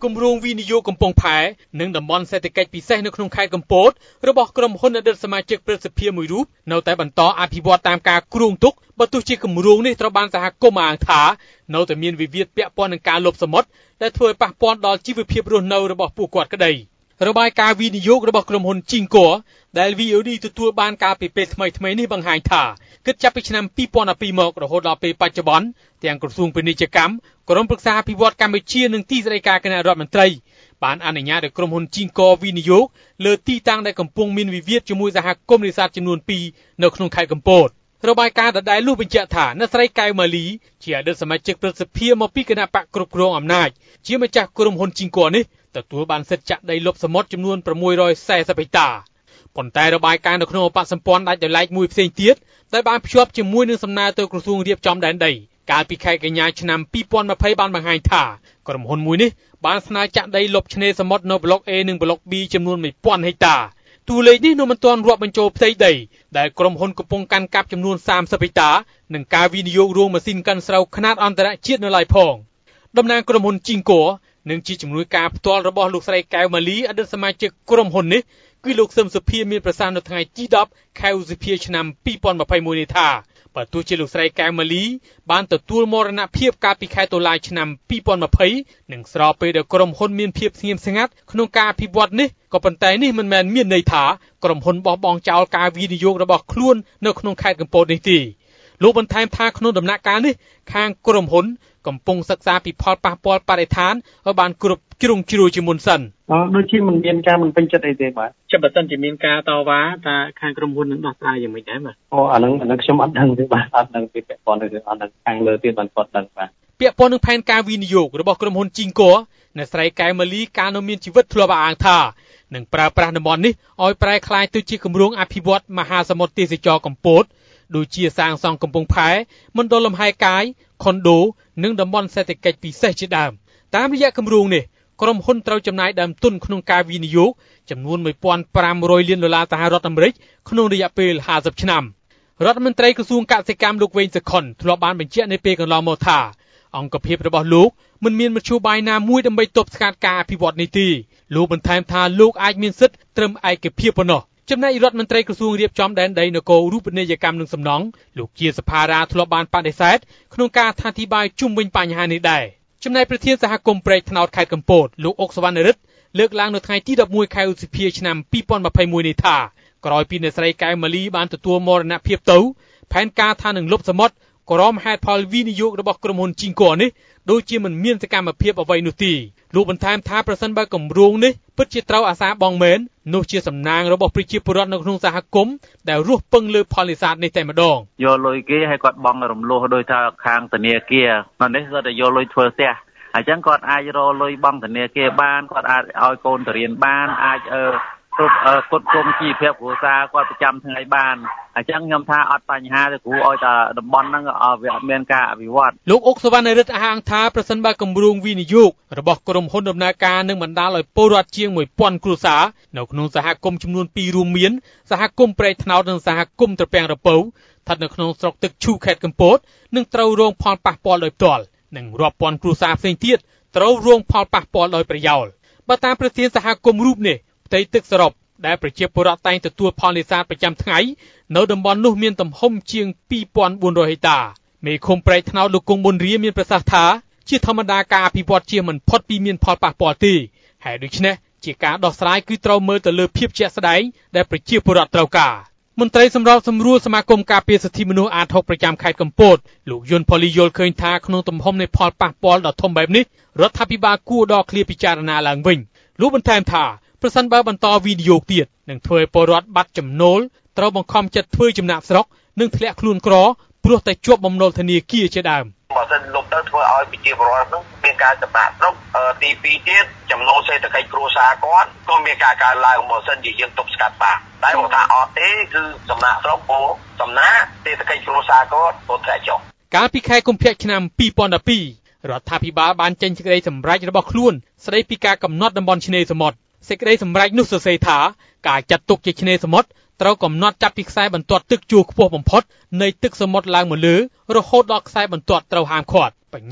[SPEAKER 10] គម្រោងវិនិយោគកំពង់ផែនិងតំបន់សេដ្ឋកិច្ចពិសេសនៅក្នុងខេត្តកំពតរបស់ក្រុមហ៊ុនអតីតសមាជិកព្រឹទ្ធសភាមួយរូបនៅតែបន្តអភិវឌ្ឍតាមការគ្រោងទុកបើទោះជាគម្រោងនេះត្រូវបានសហគមន៍អាងថានៅតែមានវិវាទពាក់ព័ន្ធនឹងការលុបសមុទ្រដែលធ្វើឲ្យប៉ះពាល់ដល់ជីវភាពរស់នៅរបស់ពួកគាត់ក្តីរបាយការណ៍វិនិយោគរបស់ក្រុមហ៊ុនជីងក័រដែល វី អូ ឌី ទទួលបានកាលពីពេលថ្មីៗនេះបង្ហាញថាគិតចាប់ពីឆ្នាំពីរពាន់ដប់ពីរមករហូតដល់ពេលបច្ចុប្បន្នទាំងក្រសួងពាណិជ្ជកម្មក្រុមប្រឹក្សាអភិវឌ្ឍកម្ពុជានិងទីស្តីការគណៈរដ្ឋមន្ត្រីបានអនុញ្ញាតឲ្យក្រុមហ៊ុនជីងក័រវិនិយោគលើទីតាំងដែលកំពុងមានវិវាទជាមួយសហគមន៍នេសាទចំនួនពីរនៅក្នុងខេត្តកំពតរបាយការណ៍ដដែលនោះបញ្ជាក់ថាអ្នកស្រីកែវម៉ាលីជាអតីតសមាជិកព្រឹទ្ធសភាមកពីគណៈបកគ្រប់គ្រងអំណាចជាម្ចាស់ក្រុមហ៊ុនជីងក័រនេះទទួលបានសិទ្ធិចាក់ដីលុបសមុទ្រចំនួនប្រាំមួយរយสี่สิบហិកតាប៉ុន្តែរបាយការណ៍នៅក្នុងបកសម្ព័ន្ធដាច់ដោយឡែកមួយផ្សេងទៀតដែលបានភ្ជាប់ជាមួយនឹងសំណើទៅក្រសួងរៀបចំដែនដីកាលពីខែកញ្ញាឆ្នាំពីរពាន់ยี่สิบបានបង្ហាញថាក្រុមហ៊ុនមួយនេះបានស្នើចាក់ដីលុបឆ្នេរសមុទ្រនៅប្លុក A និងប្លុក B ចំនួនមួយពាន់ហិកតាតួលេខនេះនៅមិនទាន់រាប់បញ្ចូលផ្ទៃដីដែលក្រុមហ៊ុនកំពុងកាន់កាប់ចំនួនសាមសិបហិកតានិងការវិនិយោគរោងម៉ាស៊ីនកិនស្រូវខ្នាតអន្តរជាតិនៅឡើយផងតំណាងក្រុមហ៊ុនជីងក័រនិងជាជំនួយការផ្ទាល់របស់លោកស្រីកែវម៉ាលីអតីតសមាជិកក្រុមហ៊ុននេះគឺលោកសឹមសុភាមានប្រសាសន៍នៅថ្ងៃទីដប់ខែឧសភាឆ្នាំពីរពាន់ยี่สิบเอ็ดនេះថាបើទោះជាលោកស្រីកែវម៉ាលីបានទទួលមរណភាពកាលពីខែតុលាឆ្នាំពីរពាន់ยี่สิบនិងស្របពេលដែលក្រុមហ៊ុនមានភាពស្ងៀមស្ងាត់ក្នុងការអភិវឌ្ឍនេះក៏ប៉ុន្តែនេះមិនមែនមានន័យថាក្រុមហ៊ុនបោះបង់ចោលការវិនិយោគរបស់ខ្លួននៅក្នុងខេត្តកំពតនេះទេលោកបន្ថែមថាក្នុងដំណាក់កាលនេះខាងក្រុមហ៊ុនកំពុងសិក្សាពីផលប៉ះពាល់បរិស្ថានឲ្យបានគ្រប់ជ្រុងជ្រោយជាមុនសិន
[SPEAKER 11] អឺដូចជាមិនមានការមិនពេញចិត្តអីទេបាទ
[SPEAKER 10] ចាំបើសិនជាមានការតវ៉ាតើខាងក្រុមហ៊ុននឹងដោះស្រាយយ៉ាងម៉េចដែរបាទ
[SPEAKER 11] អូអានឹងអានឹងខ្ញុំអត់ដឹងទេបាទអត់ដឹងពីពាក់ព័ន្ធទៅអត់ដឹងខាងលើទៀតបានគាត់ដឹងបាទ
[SPEAKER 10] ពាក់ព័ន្ធនឹងផែនការវិនិយោគរបស់ក្រុមហ៊ុនជីងក័រអ្នកស្រីកែវម៉ាលីកាលនៅមានជីវិតធ្លាប់អាងថានឹងប្រើប្រាស់តំបន់នេះឲ្យប្រែក្លាយទៅជាគម្រោងអភិវឌ្ឍមហាសមុទ្រទេសចរកំពតដូចជាសាងសង់កំពង់ផែមណ្ឌលលំហែកាយខុនដូនិងតំបន់សេដ្ឋកិច្ចពិសេសជាដើមតាមរយៈគម្រោងនេះក្រុមហ៊ុនត្រូវចំណាយដើមទុនក្នុងការវិនិយោគចំនួនមួយពាន់ប្រាំរយលានដុល្លារសហរដ្ឋអាមេរិកក្នុងរយៈពេលห้าสิบឆ្នាំរដ្ឋមន្ត្រីក្រសួងកសិកម្មលោកវែងសុខុនធ្លាប់បានបញ្ជាក់នៅពេលកន្លងមកថាអង្គភាពរបស់លោកមិនមានមធ្យោបាយណាមួយដើម្បីទប់ស្កាត់ការអភិវឌ្ឍនេះទេលោកបន្ថែមថាលោកអាចមានសិទ្ធិត្រឹមឯកភាពប៉ុណ្ណោះចំណែករដ្ឋមន្ត្រីក្រសួងរៀបចំដែនដីនគររូបនីយកម្មនិងសំណង់លោកជាសភារាធ្លាប់បានបដិសេធក្នុងការអធិប្បាយជុំវិញបញ្ហានេះដែរចំណែកប្រធានសហគមន៍ព្រែកថ្នោតខេត្តកំពតលោកអុកសវណ្ណរិទ្ធលើកឡើងនៅថ្ងៃទីដប់មួយខែឧសភាឆ្នាំពីរពាន់ยี่สิบเอ็ดនេះថាក្រោយពីអ្នកស្រីកែវម៉ាលីបានទទួលមរណភាពទៅផែនការថានឹងលុបសមុទ្រក្រមហេតុផលវិនិយោគរបស់ក្រុមហ៊ុនជីងក័រនេះដូចជាមិនមានសកម្មភាពអ្វីនោះទេលោកបន្ថែមថាប្រសិនបើគម្រោងនេះពិតជាត្រូវអាសាបងមែននោះជាសំណាងរបស់ប្រជាពលរដ្ឋនៅក្នុងសហគមន៍ដែលរស់ពឹងលើផលនេសាទនេះតែម្ដង
[SPEAKER 12] យកលុយគេឲ្យគាត់បង់រំលោះដោយថាខាងធនាគារនៅនេះគាត់តែយកលុយធ្វើផ្ទះអញ្ចឹងគាត់អាចរកលុយបង់ធនាគារបានគាត់អាចឲ្យកូនទៅរៀនបានអាចអឺគ្រប់គ្រប់គ្រងជីវភាពគ្រួសារគាត់ប្រចាំថ្ងៃបានអញ្ចឹងខ្ញុំថាអត់បញ្ហាទេគ្រូឲ្យតែតំបន់ហ្នឹងវាអត់មានការអភិវឌ្ឍ
[SPEAKER 10] លោកអុកសវណ្ណរិទ្ធអះអាងថាប្រសិនបើគម្រោងវិនិយោគរបស់ក្រុមហ៊ុនដំណើរការនឹងបណ្ដាលឲ្យពលរដ្ឋជាងមួយពាន់គ្រួសារនៅក្នុងសហគមន៍ចំនួនពីររួមមានសហគមន៍ព្រែកថ្នោតនិងសហគមន៍ត្រពាំងរពៅស្ថិតនៅក្នុងស្រុកទឹកឈូខេត្តកំពតនឹងត្រូវរងផលប៉ះពាល់ដោយផ្ទាល់និងរាប់ពាន់គ្រួសារផ្សេងទៀតត្រូវរងផលប៉ះពាល់ដោយប្រយោលបើតាមប្រធានសហគមន៍រូបនេះផ្ទៃទឹកសរុបដែលប្រជាពលរដ្ឋតែងទទួលផលនេសាទប្រចាំថ្ងៃនៅតំបន់នោះមានទំហំជាងពីរពាន់បួនរយហិកតាមេឃុំព្រែកថ្នោតលោកគង់ប៊ុនរាមានប្រសាសន៍ថាជាធម្មតាការអភិវឌ្ឍជាមិនផុតពីមានផលប៉ះពាល់ទេហើយដូច្នេះជាការដោះស្រាយគឺត្រូវមើលទៅលើភាពជាក់ស្ដែងដែលប្រជាពលរដ្ឋត្រូវការមន្ត្រីសម្របសម្រួលសមាគមការពារសិទ្ធិមនុស្សអាតហុកប្រចាំខេត្តកំពតលោកយុនផលីយល់ឃើញថាក្នុងទំហំនៃផលប៉ះពាល់ដ៏ធំបែបនេះរដ្ឋាភិបាលគួរដកឃ្លាពិចារណាឡើងវិញលោកបន្ថែមថាប្រសិនបើបន្តវិនិយោគទៀតនឹងធ្វើឲ្យពលរដ្ឋបាត់ចំណូលត្រូវបង្ខំចិត្តធ្វើចំណាកស្រុកនិងធ្លាក់ខ្លួនក្រព្រោះតែជាប់បំណុលធនាគារជាដើម
[SPEAKER 8] បើសិនលុបទៅធ្វើឲ្យប្រជាពលរដ្ឋនោះមានការចំណាកស្រុកទីពីរទៀតចំណូលសេដ្ឋកិច្ចគ្រួសារគាត់ក៏មានការកើនឡើងបើសិនជាយើងទប់ស្កាត់បានតែបើថាអត់ទេគឺចំណាកស្រុកពោសំណាសេដ្ឋកិច្ចគ្រួសារគាត់ក៏ធ្លាក់ចុះ
[SPEAKER 10] កាលពីខែកុម្ភៈឆ្នាំពីរពាន់ដប់ពីររដ្ឋាភិបាលបានចេញសេចក្តីសម្រេចរបស់ខ្លួនស្តីពីការកំណត់តំបន់ឆ្នេរសមុទ្រសេចក្តីសម្រេចនោះសរសេរថាការចាត់ទុកជាឆ្នេរសមុទ្រត្រូវកំណត់ចាប់ពីខ្សែបន្ទាត់ទឹកជួរខ្ពស់បំផុតនៃទឹកសមុទ្រឡើងមកលើរហូតដល់ខ្សែបន្ទាត់ត្រូវហាមឃាត់បញ្ញត្តិនេះ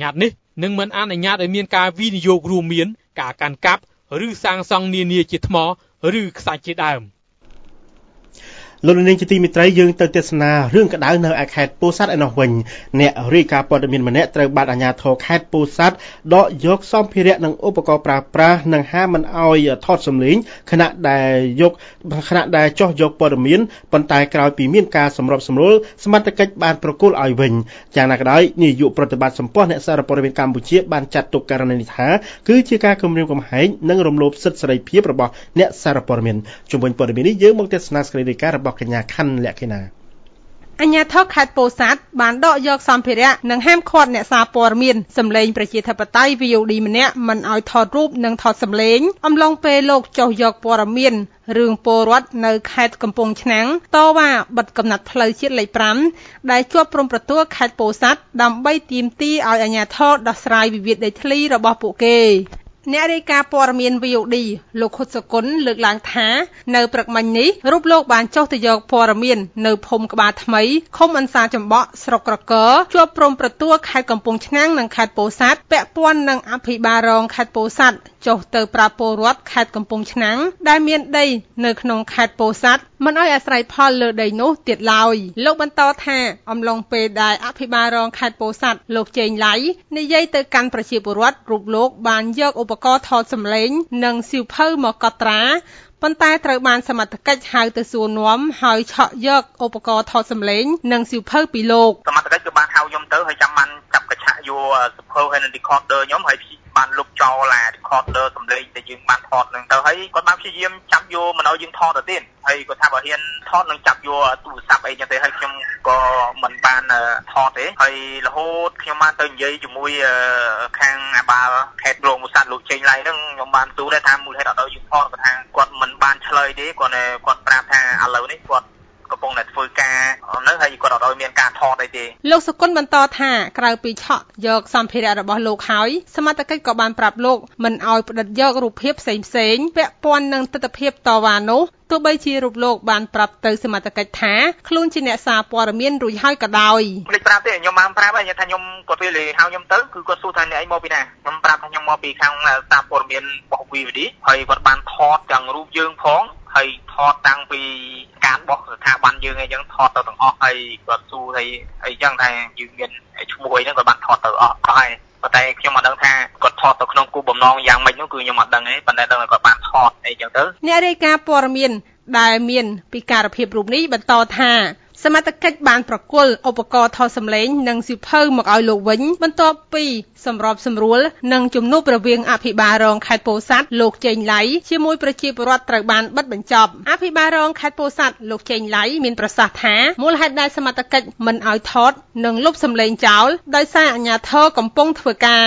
[SPEAKER 10] និងមិនអនុញ្ញាតឲ្យមានការវិនិយោគរួមមានការកាន់កាប់ឬសាងសង់នានាជាថ្មឬខ្សាច់ជាដើម
[SPEAKER 1] លោកនាងជាទីមេត្រីយើងទៅទស្សនារឿងក្តៅនៅឯខេត្តពោធិ៍សាត់ឯនោះវិញអ្នករាយការណ៍ព័ត៌មានម្នាក់ត្រូវបានអាជ្ញាធរខេត្តពោធិ៍សាត់ដកយកសម្ភារៈនិងឧបករណ៍ប្រើប្រាស់និងហាមមិនឲ្យថតសម្លេងខណៈដែលយកខណៈដែលចោះយកព័ត៌មានប៉ុន្តែក្រោយពីមានការសម្របសម្រួលសមត្ថកិច្ចបានប្រគល់ឲ្យវិញយ៉ាងណាក៏ដោយនាយកប្រតិបត្តិសម្ព័ន្ធអ្នកសារព័ត៌មានកម្ពុជាបានចាត់ទុកករណីនេះថាគឺជាការគំរាមកំហែងនិងរំលោភសិទ្ធិសេរីភាពរបស់អ្នកសារព័ត៌មានជំវិញព័ត៌មាននេះយើងមកទស្សនាសេចក្តីរាយការណ៍របស់កញ្ញាខណ្ឌលក្ខិណា
[SPEAKER 13] អាជ្ញាធរខេត្តពោធិ៍សាត់បានដកយកសម្ភារៈនិងហាមឃាត់អ្នកសារព័ត៌មានសម្លេងប្រជាធិបតេយ្យ វី អូ ឌី ម្នាក់មិនឲ្យថតរូបនិងថតសម្លេងអំឡុងពេលលោកចុះយកព័ត៌មានរឿងពលរដ្ឋនៅខេត្តកំពង់ឆ្នាំងតវ៉ាបិទកំណត់ផ្លូវជាតិលេខប្រាំដែលជាប់ព្រំប្រទល់ខេត្តពោធិ៍សាត់ដើម្បីទាមទារឲ្យអាជ្ញាធរដោះស្រាយវិវាទដីធ្លីរបស់ពួកគេអ្នករាយការណ៍ព័ត៌មាន វី អូ ឌី លោកខុតសកុនលើកឡើងថានៅព្រឹកមិញនេះរូបលោកបានចុះទៅយកព័ត៌មាននៅភូមិក្បាលថ្មីឃុំអន្សាចំបក់ស្រុកក្រកើជាប់ព្រំប្រទល់ខេត្តកំពង់ឆ្នាំងនិងខេត្តពោធិ៍សាត់ពាក់ព័ន្ធនឹងអភិបាលរងខេត្តពោធិ៍សាត់ចុះទៅប្រាប់ពលរដ្ឋខេត្តកំពង់ឆ្នាំងដែលមានដីនៅក្នុងខេត្តពោធិ៍សាត់មិនឲ្យអាស្រ័យផលលើដីនោះទៀតឡើយលោកបន្តថាអំឡុងពេលដែលអភិបាលរងខេត្តពោធិ៍សាត់លោកជេងឡៃនិយាយទៅកាន់ប្រជាពលរដ្ឋរូបលោកបានយកឧបករណ៍ថតសម្លេងនិងសៀវភៅមកកត់ត្រាប៉ុន្តែត្រូវបានសមត្ថកិច្ចហៅទៅសួរនាំហើយឆក់យកឧបករណ៍ថតសម្លេងនិងសៀវភៅពីលោក
[SPEAKER 14] សមត្ថកិច្ចក៏បានហៅខ្ញុំទៅហើយចាំបានចាប់កញ្ឆាក់យកសៀវភៅហើយនឹង recorder ខ្ញុំហើយបានលុបចោលអា recorder សម្លេងដែលយើងបានថតនឹងទៅហើយគាត់បានព្យាយាមចាប់យកមិនឲ្យយើងថតទៅទៀតហើយគាត់ថាបើហ៊ានថតនឹងចាប់យកទូរស័ព្ទអីចឹងទៅហើយខ្ញុំក៏មិនបានថតទេហើយរហូតខ្ញុំបានទៅនិយាយជាមួយខាងអាបាលខេត្តរងមុសាត់លោកជេងឡៃហ្នឹងខ្ញុំបានទូដែរថាមូលហេតុអត់ឲ្យយើងថតគាត់ថាគាត់មិនបានឆ្លើយទេគាត់គាត់ប្រាប់ថាឥឡូវនេះគាត់កំពុងតែធ្វើការនៅហើយគាត់អត់ឲ្យមានការថតអីទេ
[SPEAKER 13] លោកសុគន្ធបន្តថាក្រៅពីឆក់យកសម្ភារៈរបស់លោកហើយសមត្ថកិច្ចក៏បានប្រាប់លោកមិនឲ្យផ្តិតយករូបភាពផ្សេងផ្សេងពាក់ព័ន្ធនឹងទស្សនវិជ្ជាតវ៉ានោះទោះបីជារូបលោកបានប្រាប់ទៅសមត្ថកិច្ចថាខ្លួនជាអ្នកសារព័ត៌មានរួចហើយក៏ដោយ
[SPEAKER 14] មិនប្រាប់ទេខ្ញុំបានប្រាប់ហើយថាខ្ញុំគាត់ពេលហៅខ្ញុំទៅគឺគាត់សួរថាអ្នកឯងមកពីណាខ្ញុំប្រាប់ថាខ្ញុំមកពីខាងសារព័ត៌មានរបស់ វី អូ ឌី ហើយគាត់បានថតទាំងរូបយើងផងហើយថតតាំងពីការបោះស្ថាប័នយើងអីចឹងថតទៅទាំងអស់ហើយគាត់សួរថាអីចឹងថាយើងមានឈ្មោះអីហ្នឹងគាត់បានថតទៅអស់ហើយប៉ុន្តែខ្ញុំអត់ដឹងថាគាត់ថតទៅក្នុងគូបំណងយ៉ាងម៉េចនោះគឺខ្ញុំអត់ដឹងទេប៉ុន្តែដឹងថាគាត់បានថតអីចឹងទៅ
[SPEAKER 13] អ្នករាយការណ៍ព័ត៌មានដែលមានពីការភាពរូបនេះបន្តថាសមត្ថកិច្ចបានប្រគល់ឧបករណ៍ថតសម្លេងនិងសៀវភៅមកឲ្យលោកវិញបន្ទាប់ពីសម្របសម្រួលនិងជំនួបរវាងអភិបាលរងខេត្តពោធិ៍សាត់លោកជេងឡៃជាមួយប្រជាពលរដ្ឋត្រូវបានបិទបញ្ចប់អភិបាលរងខេត្តពោធិ៍សាត់លោកជេងឡៃមានប្រសាសន៍ថាមូលហេតុដែលសមត្ថកិច្ចមិនឲ្យថតនិងលុបសម្លេងចោលដោយសារអាជ្ញាធរកំពុងធ្វើការ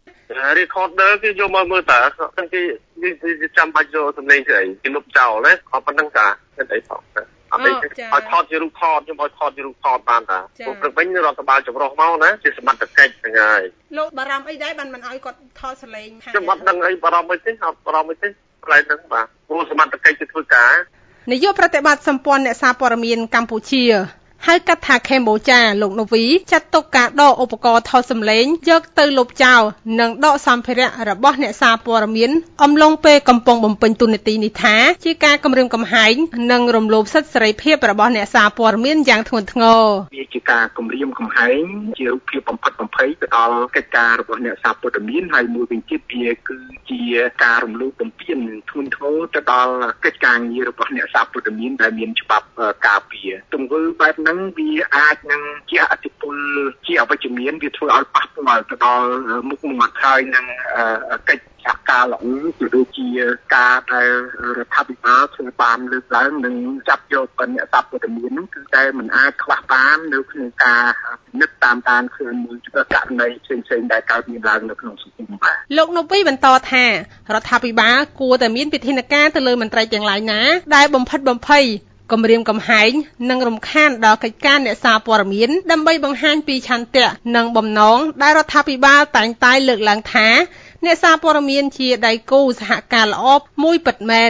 [SPEAKER 8] recorder គេយកមកមើលតើគេចាំបាច់យកសម្លេងស្អីគេលុបចោលណាក៏ប៉ុណ្្នឹងតាតែអីផងអត់ទេឲ្យថតជារូបថតខ្ញុំឲ្យថតជារូបថតបានតាពួកព្រឹកវិញរដ្ឋបាលចម្រុះមកណាជាសមត្ថកិច្ចហ្នឹងហើយ
[SPEAKER 13] លោកបារម្ភអីដែរបានមិនឲ្យគាត់ថតសម្លេង
[SPEAKER 8] ខ្ញុំអត់ដឹងអីបារម្ភអីទេអត់បារម្ភអីទេកន្លែងហ្នឹងបាទព្រោះសមត្ថកិច្ចគេធ្វើការ
[SPEAKER 13] នាយកប្រតិបត្តិសម្ព័ន្ធអ្នកសារព័ត៌មានកម្ពុជាហៅកាត់ថាខេមបូចាលោកនូវីចាត់ទុកការដកឧបករណ៍ថតសម្លេងយកទៅលុបចោលនិងដកសម្ភារៈរបស់អ្នកសារព័ត៌មានអំឡុងពេលកំពុងបំពេញតួនាទីនេះថាជាការគំរាមកំហែងនិងរំលោភសិទ្ធិសេរីភាពរបស់អ្នកសារព័ត៌មានយ៉ាងធ្ងន់ធ្ងរ
[SPEAKER 15] វាជាការគំរាមកំហែងជារូបភាពបំផិតបំភ័យទៅដល់កិច្ចការរបស់អ្នកសារព័ត៌មានហើយមួយវិញទៀតវាគឺជាការរំលោភបំពានធ្ងន់ធ្ងរទៅដល់កិច្ចការងាររបស់អ្នកសារព័ត៌មានដែលមានច្បាប់ការពារទង្វើបែបហ្នឹងវាអាចនឹងជាអតិពលជាអវិជ្ជមានវាធ្វើឲ្យប៉ះពាល់ទៅដល់មុខមាត់ហើយនឹងកិច្ចសហការល្អគឺដូចជាការដែលរដ្ឋាភិបាលធ្វើបានលើកឡើងនិងចាប់យកអ្នកសារព័ត៌មានហ្នឹងគឺតែមិនអាចខ្វះបាននៅក្នុងការពិនិត្យតាមដានឃើញមួយករណីផ្សេងៗដែលកើតមានឡើងនៅក្នុងសង្គមបាទ
[SPEAKER 13] លោកនូវីបន្តថារដ្ឋាភិបាលគួរតែមានវិធានការទៅលើមន្ត្រីទាំងឡាយណាដែលបំផិតបំភ័យគំរាមកំហែងនិងរំខានដល់កិច្ចការអ្នកសារព័ត៌មានដើម្បីបង្ហាញពីឆន្ទៈនិងបំណងដែលរដ្ឋាភិបាលតែងតែលើកឡើងថាអ្នកសារព័ត៌មានជាដៃគូសហការល្អមួយពិតមែន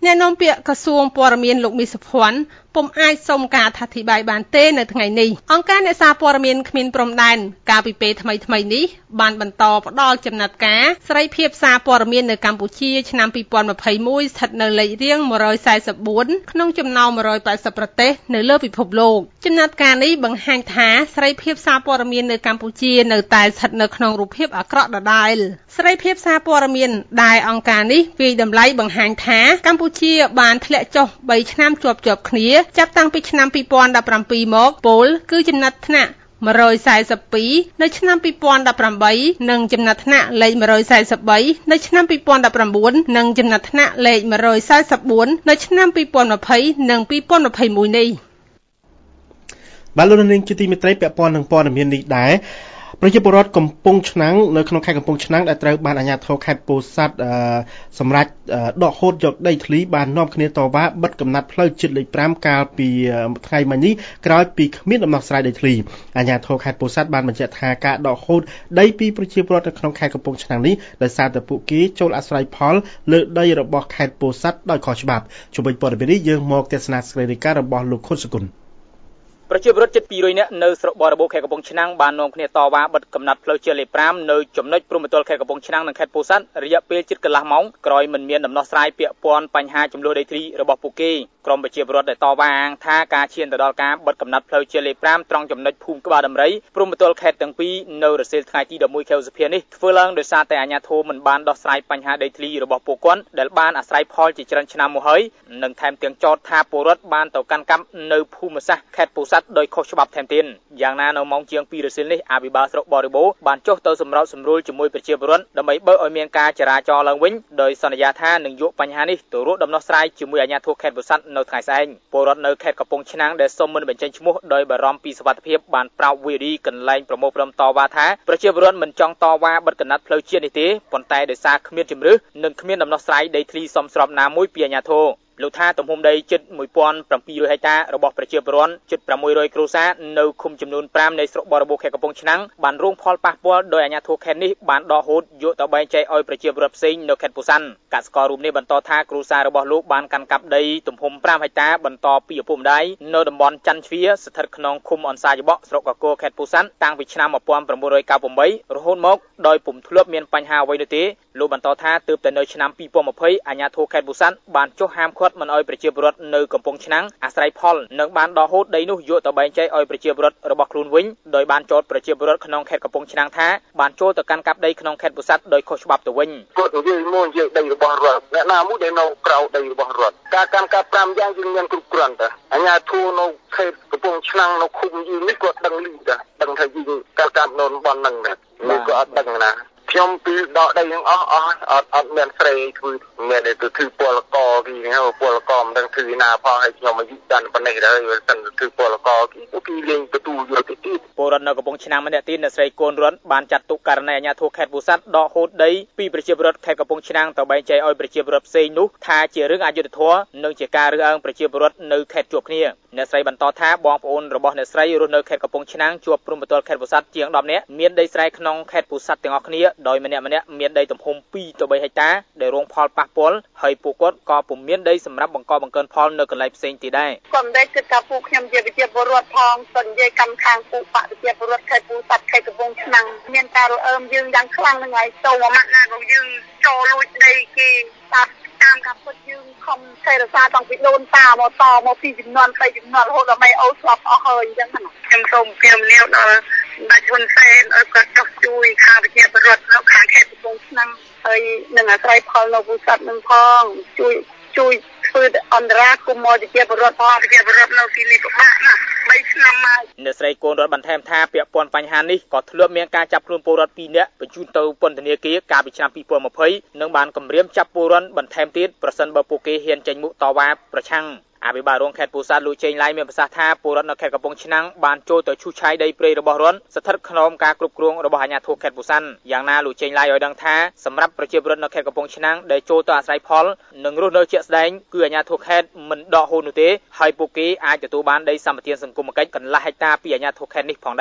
[SPEAKER 13] អ្នកនាំពាក្យក្រសួងព័ត៌មានលោកមីសុភ័ណ្ឌពុំអាចសុំការអធិប្បាយបានទេនៅថ្ងៃនេះអង្គការអ្នកសារព័ត៌មានគ្មានព្រំដែនកាលពីពេលថ្មីៗនេះបានបន្តផ្ដល់ចំណាត់ការសេរីភាពសារព័ត៌មាននៅកម្ពុជាឆ្នាំពីរពាន់ម្ភៃមួយស្ថិតនៅលេខរៀងមួយរយសែនសិបបួនក្នុងចំណោមមួយរយប៉ែតសិបប្រទេសនៅលើពិភពលោកចំណាត់ការនេះបង្ហាញថាសេរីភាពសារព័ត៌មាននៅកម្ពុជានៅតែស្ថិតនៅក្នុងរូបភាពអាក្រក់ដដែលសេរីភាពសារព័ត៌មានដែលអង្គការនេះវាយតម្លៃបង្ហាញថាកម្ពុជាបានធ្លាក់ចុះបីឆ្នាំជាប់ៗគ្នាចាប់តាំងពីឆ្នាំពីរពាន់ដប់ប្រាំពីរមកពលគឺចំណាត់ថ្នាក់មួយរយសែនសិបពីរនៅឆ្នាំពីរពាន់ដប់ប្រាំបីនិងចំណាត់ថ្នាក់លេខមួយរយសែនសិបបីនៅឆ្នាំពីរពាន់ដប់ប្រាំបួននិងចំណាត់ថ្នាក់លេខមួយរយសែនសិបបួននៅឆ្នាំពីរពាន់ម្ភៃនិងពីរពាន់ម្ភៃមួយនេះ
[SPEAKER 1] បាទលោកនាងជាទីមេត្រីពាក់ព័ន្ធនឹងព័ត៌មាននេះដែរប្រជាពលរដ្ឋកំពង់ឆ្នាំងនៅក្នុងខេត្តកំពង់ឆ្នាំងដែលត្រូវបានអាជ្ញាធរខេត្តពោធិ៍សាត់សម្រាប់ដកហូតយកដីធ្លីបាននាំគ្នាតវ៉ាបិទកំណត់ផ្លូវជាតិលេខប្រាំកាលពីថ្ងៃមិញនេះក្រោយពីគ្មានដំណោះស្រាយដីធ្លីអាជ្ញាធរខេត្តពោធិ៍សាត់បានបញ្ជាក់ថាការដកហូតដីពីប្រជាពលរដ្ឋនៅក្នុងខេត្តកំពង់ឆ្នាំងនេះដោយសារតែពួកគេចូលអាស្រ័យផលលើដីរបស់ខេត្តពោធិ៍សាត់ដោយខុសច្បាប់ជំវិញព័ត៌មាននេះយើងមកទស្សនាសេចក្តីរាយការណ៍របស់លោកខុនសុគន្ធ
[SPEAKER 16] ប្រជាពលរដ្ឋជិតពីររយនាក់នៅស្រុកបរិបូរខេត្តកំពង់ឆ្នាំងបាននាំគ្នាតវ៉ាបិទកំណត់ផ្លូវជាតិលេខប្រាំនៅចំណុចព្រំប្រទល់ខេត្តកំពង់ឆ្នាំងនិងខេត្តពោធិ៍សាត់រយៈពេលជិតកន្លះម៉ោងក្រោយមិនមានដំណោះស្រាយពាក់ព័ន្ធបញ្ហាចំនួនដីធ្លីរបស់ពួកគេក្រុមប្រជាពលរដ្ឋដែលតវ៉ាអាងថាការឈានទៅដល់ការបិទកំណត់ផ្លូវជាតិលេខប្រាំត្រង់ចំណុចភូមិក្បាលដំរីព្រំប្រទល់ខេត្តទាំងពីរនៅរសៀលថ្ងៃទីដប់មួយខែឧសភានេះធ្វើឡើងដោយសារតែអាជ្ញាធរមិនបានដោះស្រាយបញ្ហាដីធ្លីរបស់ពួកគាត់ដែលបានអាស្រ័យផលជាច្រើនឆ្នាំមកហើយនិងថែមទាំងចោទថាពលរដ្ឋបានទៅកាន់កាប់នៅភូមិសាស្ត្រខេត្តពោធិ៍សាត់ដោយខុសច្បាប់ថែមទៀតយ៉ាងណានៅម៉ោងជាងពីររសៀលនេះអភិបាលស្រុកបរិបូរបានចុះទៅសម្របសម្រួលជាមួយប្រជាពលរដ្ឋដើម្បីបើកឲ្យមានការចរាចរណ៍ឡើងវិញដោយសន្យាថានឹងយកបញ្ហានេះទៅរកដំណោះស្រាយជាមួយអាជ្ញាធរខេត្តពោធិ៍សាត់នៅថ្ងៃស្អែកពលរដ្ឋនៅខេត្តកំពង់ឆ្នាំងដែលសុំមិនបញ្ចេញឈ្មោះដោយបារម្ភពីសុវត្ថិភាពបានប្រោសវារីកន្លែងប្រមូលផ្ដុំតវ៉ាថាប្រជាពលរដ្ឋមិនចង់តវ៉ាបិទកំណត់ផ្លូវជាតិនេះទេប៉ុន្តែដោយសារគ្មានជំរឿសនិងគ្មានដំណោះស្រាយដីធ្លីសមស្របណាមួយពីអាជ្ញាធរលោកថាទំហំដីជិតមួយពាន់ប្រាំពីររយហិកតារបស់ប្រជាពលរដ្ឋជិតប្រាំមួយរយគ្រួសារនៅឃុំចំនួនប្រាំនៃស្រុកបរិបូរខេត្តកំពង់ឆ្នាំងបានរងផលប៉ះពាល់ដោយអាជ្ញាធរខេត្តនេះបានដកហូតយកទៅបែងចែកឲ្យប្រជាពលរដ្ឋផ្សេងនៅខេត្តពោធិ៍សាត់កសិកររូបនេះបន្តថាគ្រួសាររបស់លោកបានកាន់កាប់ដីទំហំប្រាំហិកតាបន្តពីឪពុកម្ដាយនៅតំបន់ច័ន្ទជ្វាស្ថិតក្នុងឃុំអនសាយបកស្រុកកកូរខេត្តពោធិ៍សាត់តាំងពីឆ្នាំmột nghìn chín trăm chín mươi támរហូតមកដោយពុំធ្លាប់មានបញ្ហាអ្វីនោះទេលោកបន្តថាទើបតែនៅឆ្នាំពីរពាន់ម្ភៃអាជ្ញាធរខេត្តពោធិ៍សាត់បានចុះហាមឃាត់មិនឲ្យប្រជាពលរដ្ឋនៅកំពង់ឆ្នាំងអាស្រ័យផលនិងបានដកហូតដីនោះយកទៅបែងចែកឲ្យប្រជាពលរដ្ឋរបស់ខ្លួនវិញដោយបានចោទប្រជាពលរដ្ឋក្នុងខេត្តកំពង់ឆ្នាំងថាបានចូលទៅកាន់កាប់ដីក្នុងខេត្តពោធិ៍សាត់ដោយខុសច្បាប់ទៅវិញ
[SPEAKER 17] គាត់និយាយមកយើងដីរបស់រដ្ឋអ្នកណាមួយដែលនៅក្រៅដីរបស់រដ្ឋការកាន់កាប់ប្រាំយ៉ាងយើងមានគ្រប់គ្រាន់តែអាជ្ញាធរនៅខេត្តកំពង់ឆ្នាំងនៅឃុំយើងនេះគាត់ដឹងលីដែរដឹងថាយើងការកាប់នៅតំបន់ហ្នឹងដែរនេះក៏អត់ដឹងណាខ្ញុំពីដកដីនឹងអស់អស់អត់អត់មានស្រេធ្វើមានតែទៅធ្វើពលកគេហ្នឹងពលកមិនដឹងធ្វើណាផងឲ្យខ្ញុំមកយីដល់ប៉ុណ្ណេះដែរវាសិនធ្វើពលកគេគេលេងទទួលយកទៅទៀត
[SPEAKER 16] ពលរដ្ឋនៅកំពង់ឆ្នាំងម្នាក់ទៀតអ្នកស្រីកូនរនបានចាត់ទុកករណីអាជ្ញាធរខេត្តពោធិ៍សាត់ដកហូតដីពីប្រជាពលរដ្ឋខេត្តកំពង់ឆ្នាំងទៅបែងចែកឲ្យប្រជាពលរដ្ឋផ្សេងនោះថាជារឿងអយុត្តិធម៌និងជាការរើសអើងប្រជាពលរដ្ឋនៅខេត្តជាប់គ្នាអ្នកស្រីបន្តថាបងប្អូនរបស់អ្នកស្រីរស់នៅខេត្តកំពង់ឆ្នាំងជាប់ព្រំប្រទល់ខេត្តពោធិ៍សាត់ជាងដប់នាក់មានដីស្រែក្នុងខេត្តពោធិ៍សាត់ទាំងអស់គ្នាដោយម្នាក់ម្នាក់មានដីទំហំពីរទៅបីហិកតាដែលរងផលប៉ះពាល់ហើយពួកគាត់ក៏ពុំមានដីសម្រាប់បង្កបង្កើនផលនៅកន្លែងផ្សេងទៀតដែរ
[SPEAKER 9] គាត់មិនដែលគិតថាពួកខ្ញុំជាប្រជាពលរដ្ឋផងសិននិយាយកម្មខាងពួកបកប្រជាពលរដ្ឋខេត្តពោធិ៍សាត់ខេត្តកំពង់ឆ្នាំងមានការរអើមយើងយ៉ាងខ្លាំងនឹងហើយសូមអាម៉ាត់ណារបស់យើងចូលលួចដីគេតាមតាមការពិតយើងខំថែរក្សាតាំងពីដូនតាមកតមកពីចំនួនបីចំនួនរហូតដល់បីអូស្លាប់អស់ហើយអញ្ចឹងណាខ្ញុំសូមពីមលាវដល់ដាច់ហ៊ុនសែនឲ្យគាត់ចុះជួយខាងប្រជាពលរដ្ឋនៅខាងខេត្តកំពង់ឆ្នាំងហើយនឹងអាស្រ័យផលនៅពោធិ៍សាត់នឹងផងជួយជួយធ្វើអន្តរាគមន៍ប្រជាពលរដ្ឋផងប្រជាពលរដ្ឋនៅទីនេះពិបាកណាស់បីឆ្នាំមក
[SPEAKER 16] អ្នកស្រីកូនរដ្ឋបន្ថែមថាពាក់ព័ន្ធបញ្ហានេះក៏ធ្លាប់មានការចាប់ខ្លួនពលរដ្ឋពីរនាក់បញ្ជូនទៅពន្ធនាគារកាលពីឆ្នាំពីរពាន់ម្ភៃនិងបានគម្រាមចាប់ពលរដ្ឋបន្ថែមទៀតប្រសិនបើពួកគេហ៊ានចេញមុខតវ៉ាប្រឆាំងអភិបាលរងខេត្តពោធិ៍សាត់លោកចេងឡៃមានប្រសាសន៍ថាពលរដ្ឋនៅខេត្តកំពង់ឆ្នាំងបានចូលទៅឈូសឆាយដីព្រៃរបស់រដ្ឋស្ថិតក្នុងការគ្រប់គ្រងរបស់អាជ្ញាធរខេត្តពោធិ៍សាត់យ៉ាងណាលោកចេងឡៃឲ្យដឹងថាសម្រាប់ប្រជាពលរដ្ឋនៅខេត្តកំពង់ឆ្នាំងដែលចូលទៅអាស្រ័យផលនិងរស់នៅជាក់ស្ដែងគឺអាជ្ញាធរខេត្តមិនដកហូតនោះទេហើយពួកគេអាចទទួលបានដីសម្បត្តិសង្គមគិច្ចកន្លះហិកតាពីអាជ្ញាធរខេត្តនេះផងដែរ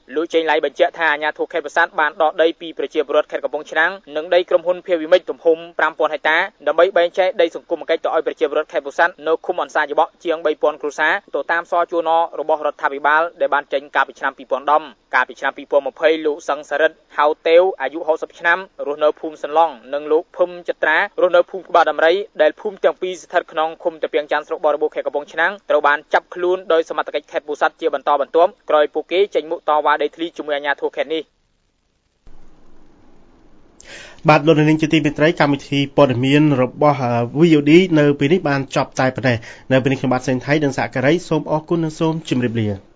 [SPEAKER 16] លោកចេញឡៃបញ្ជាក់ថាអាជ្ញាធរខេត្តពោធិ៍សាត់បានដកដីពីប្រជាពលរដ្ឋខេត្តកំពង់ឆ្នាំងនិងដីក្រុមហ៊ុនភាវវិមិចទំហំ five thousand ហិកតាដើម្បីបែងចែកដីសង្គមគិច្ចទៅឲ្យប្រជាពលរដ្ឋខេត្តពោធិ៍សាត់នៅឃុំអន្សាយបក់ជាង three thousand គ្រួសារទៅតាមសជួនរបស់រដ្ឋាភិបាលដែលបានចេញកាលពីឆ្នាំtwo thousand tenកាលពីឆ្នាំtwo thousand twentyលោកសង្សរិទ្ធហៅតេវអាយុsixtyឆ្នាំរស់នៅភូមិសន្លងនិងលោកភឹមចត្រារស់នៅភូមិក្បាលដំរីដែលភូមិទាំងពីរស្ថិតក្នុងឃុំតាពាំងច័ន្ទស្រុកបរិបូរខេត្តកំពង់ឆ្នាំងត្រូវបានចាប់ខ្លួនដោយសមត្ថកិច្ចខេត្តពោធិ៍សាត់ជាបន្តបន្ទាប់ក្រោយពួកគេចេញមុខតវ៉ាដីធ្លីជាមួយអាជ្ញាធរខេត្តនេះ
[SPEAKER 1] បាទលោកនាងជាទីមេត្រីកម្មវិធីព័ត៌មានរបស់ V O D នៅពេលនេះបានចប់តែប៉ុណ្ណេះនៅពេលនេះខ្ញុំបាទសេនថៃនិងសហការីសូមអរគុណនិងសូមជម្រាបលា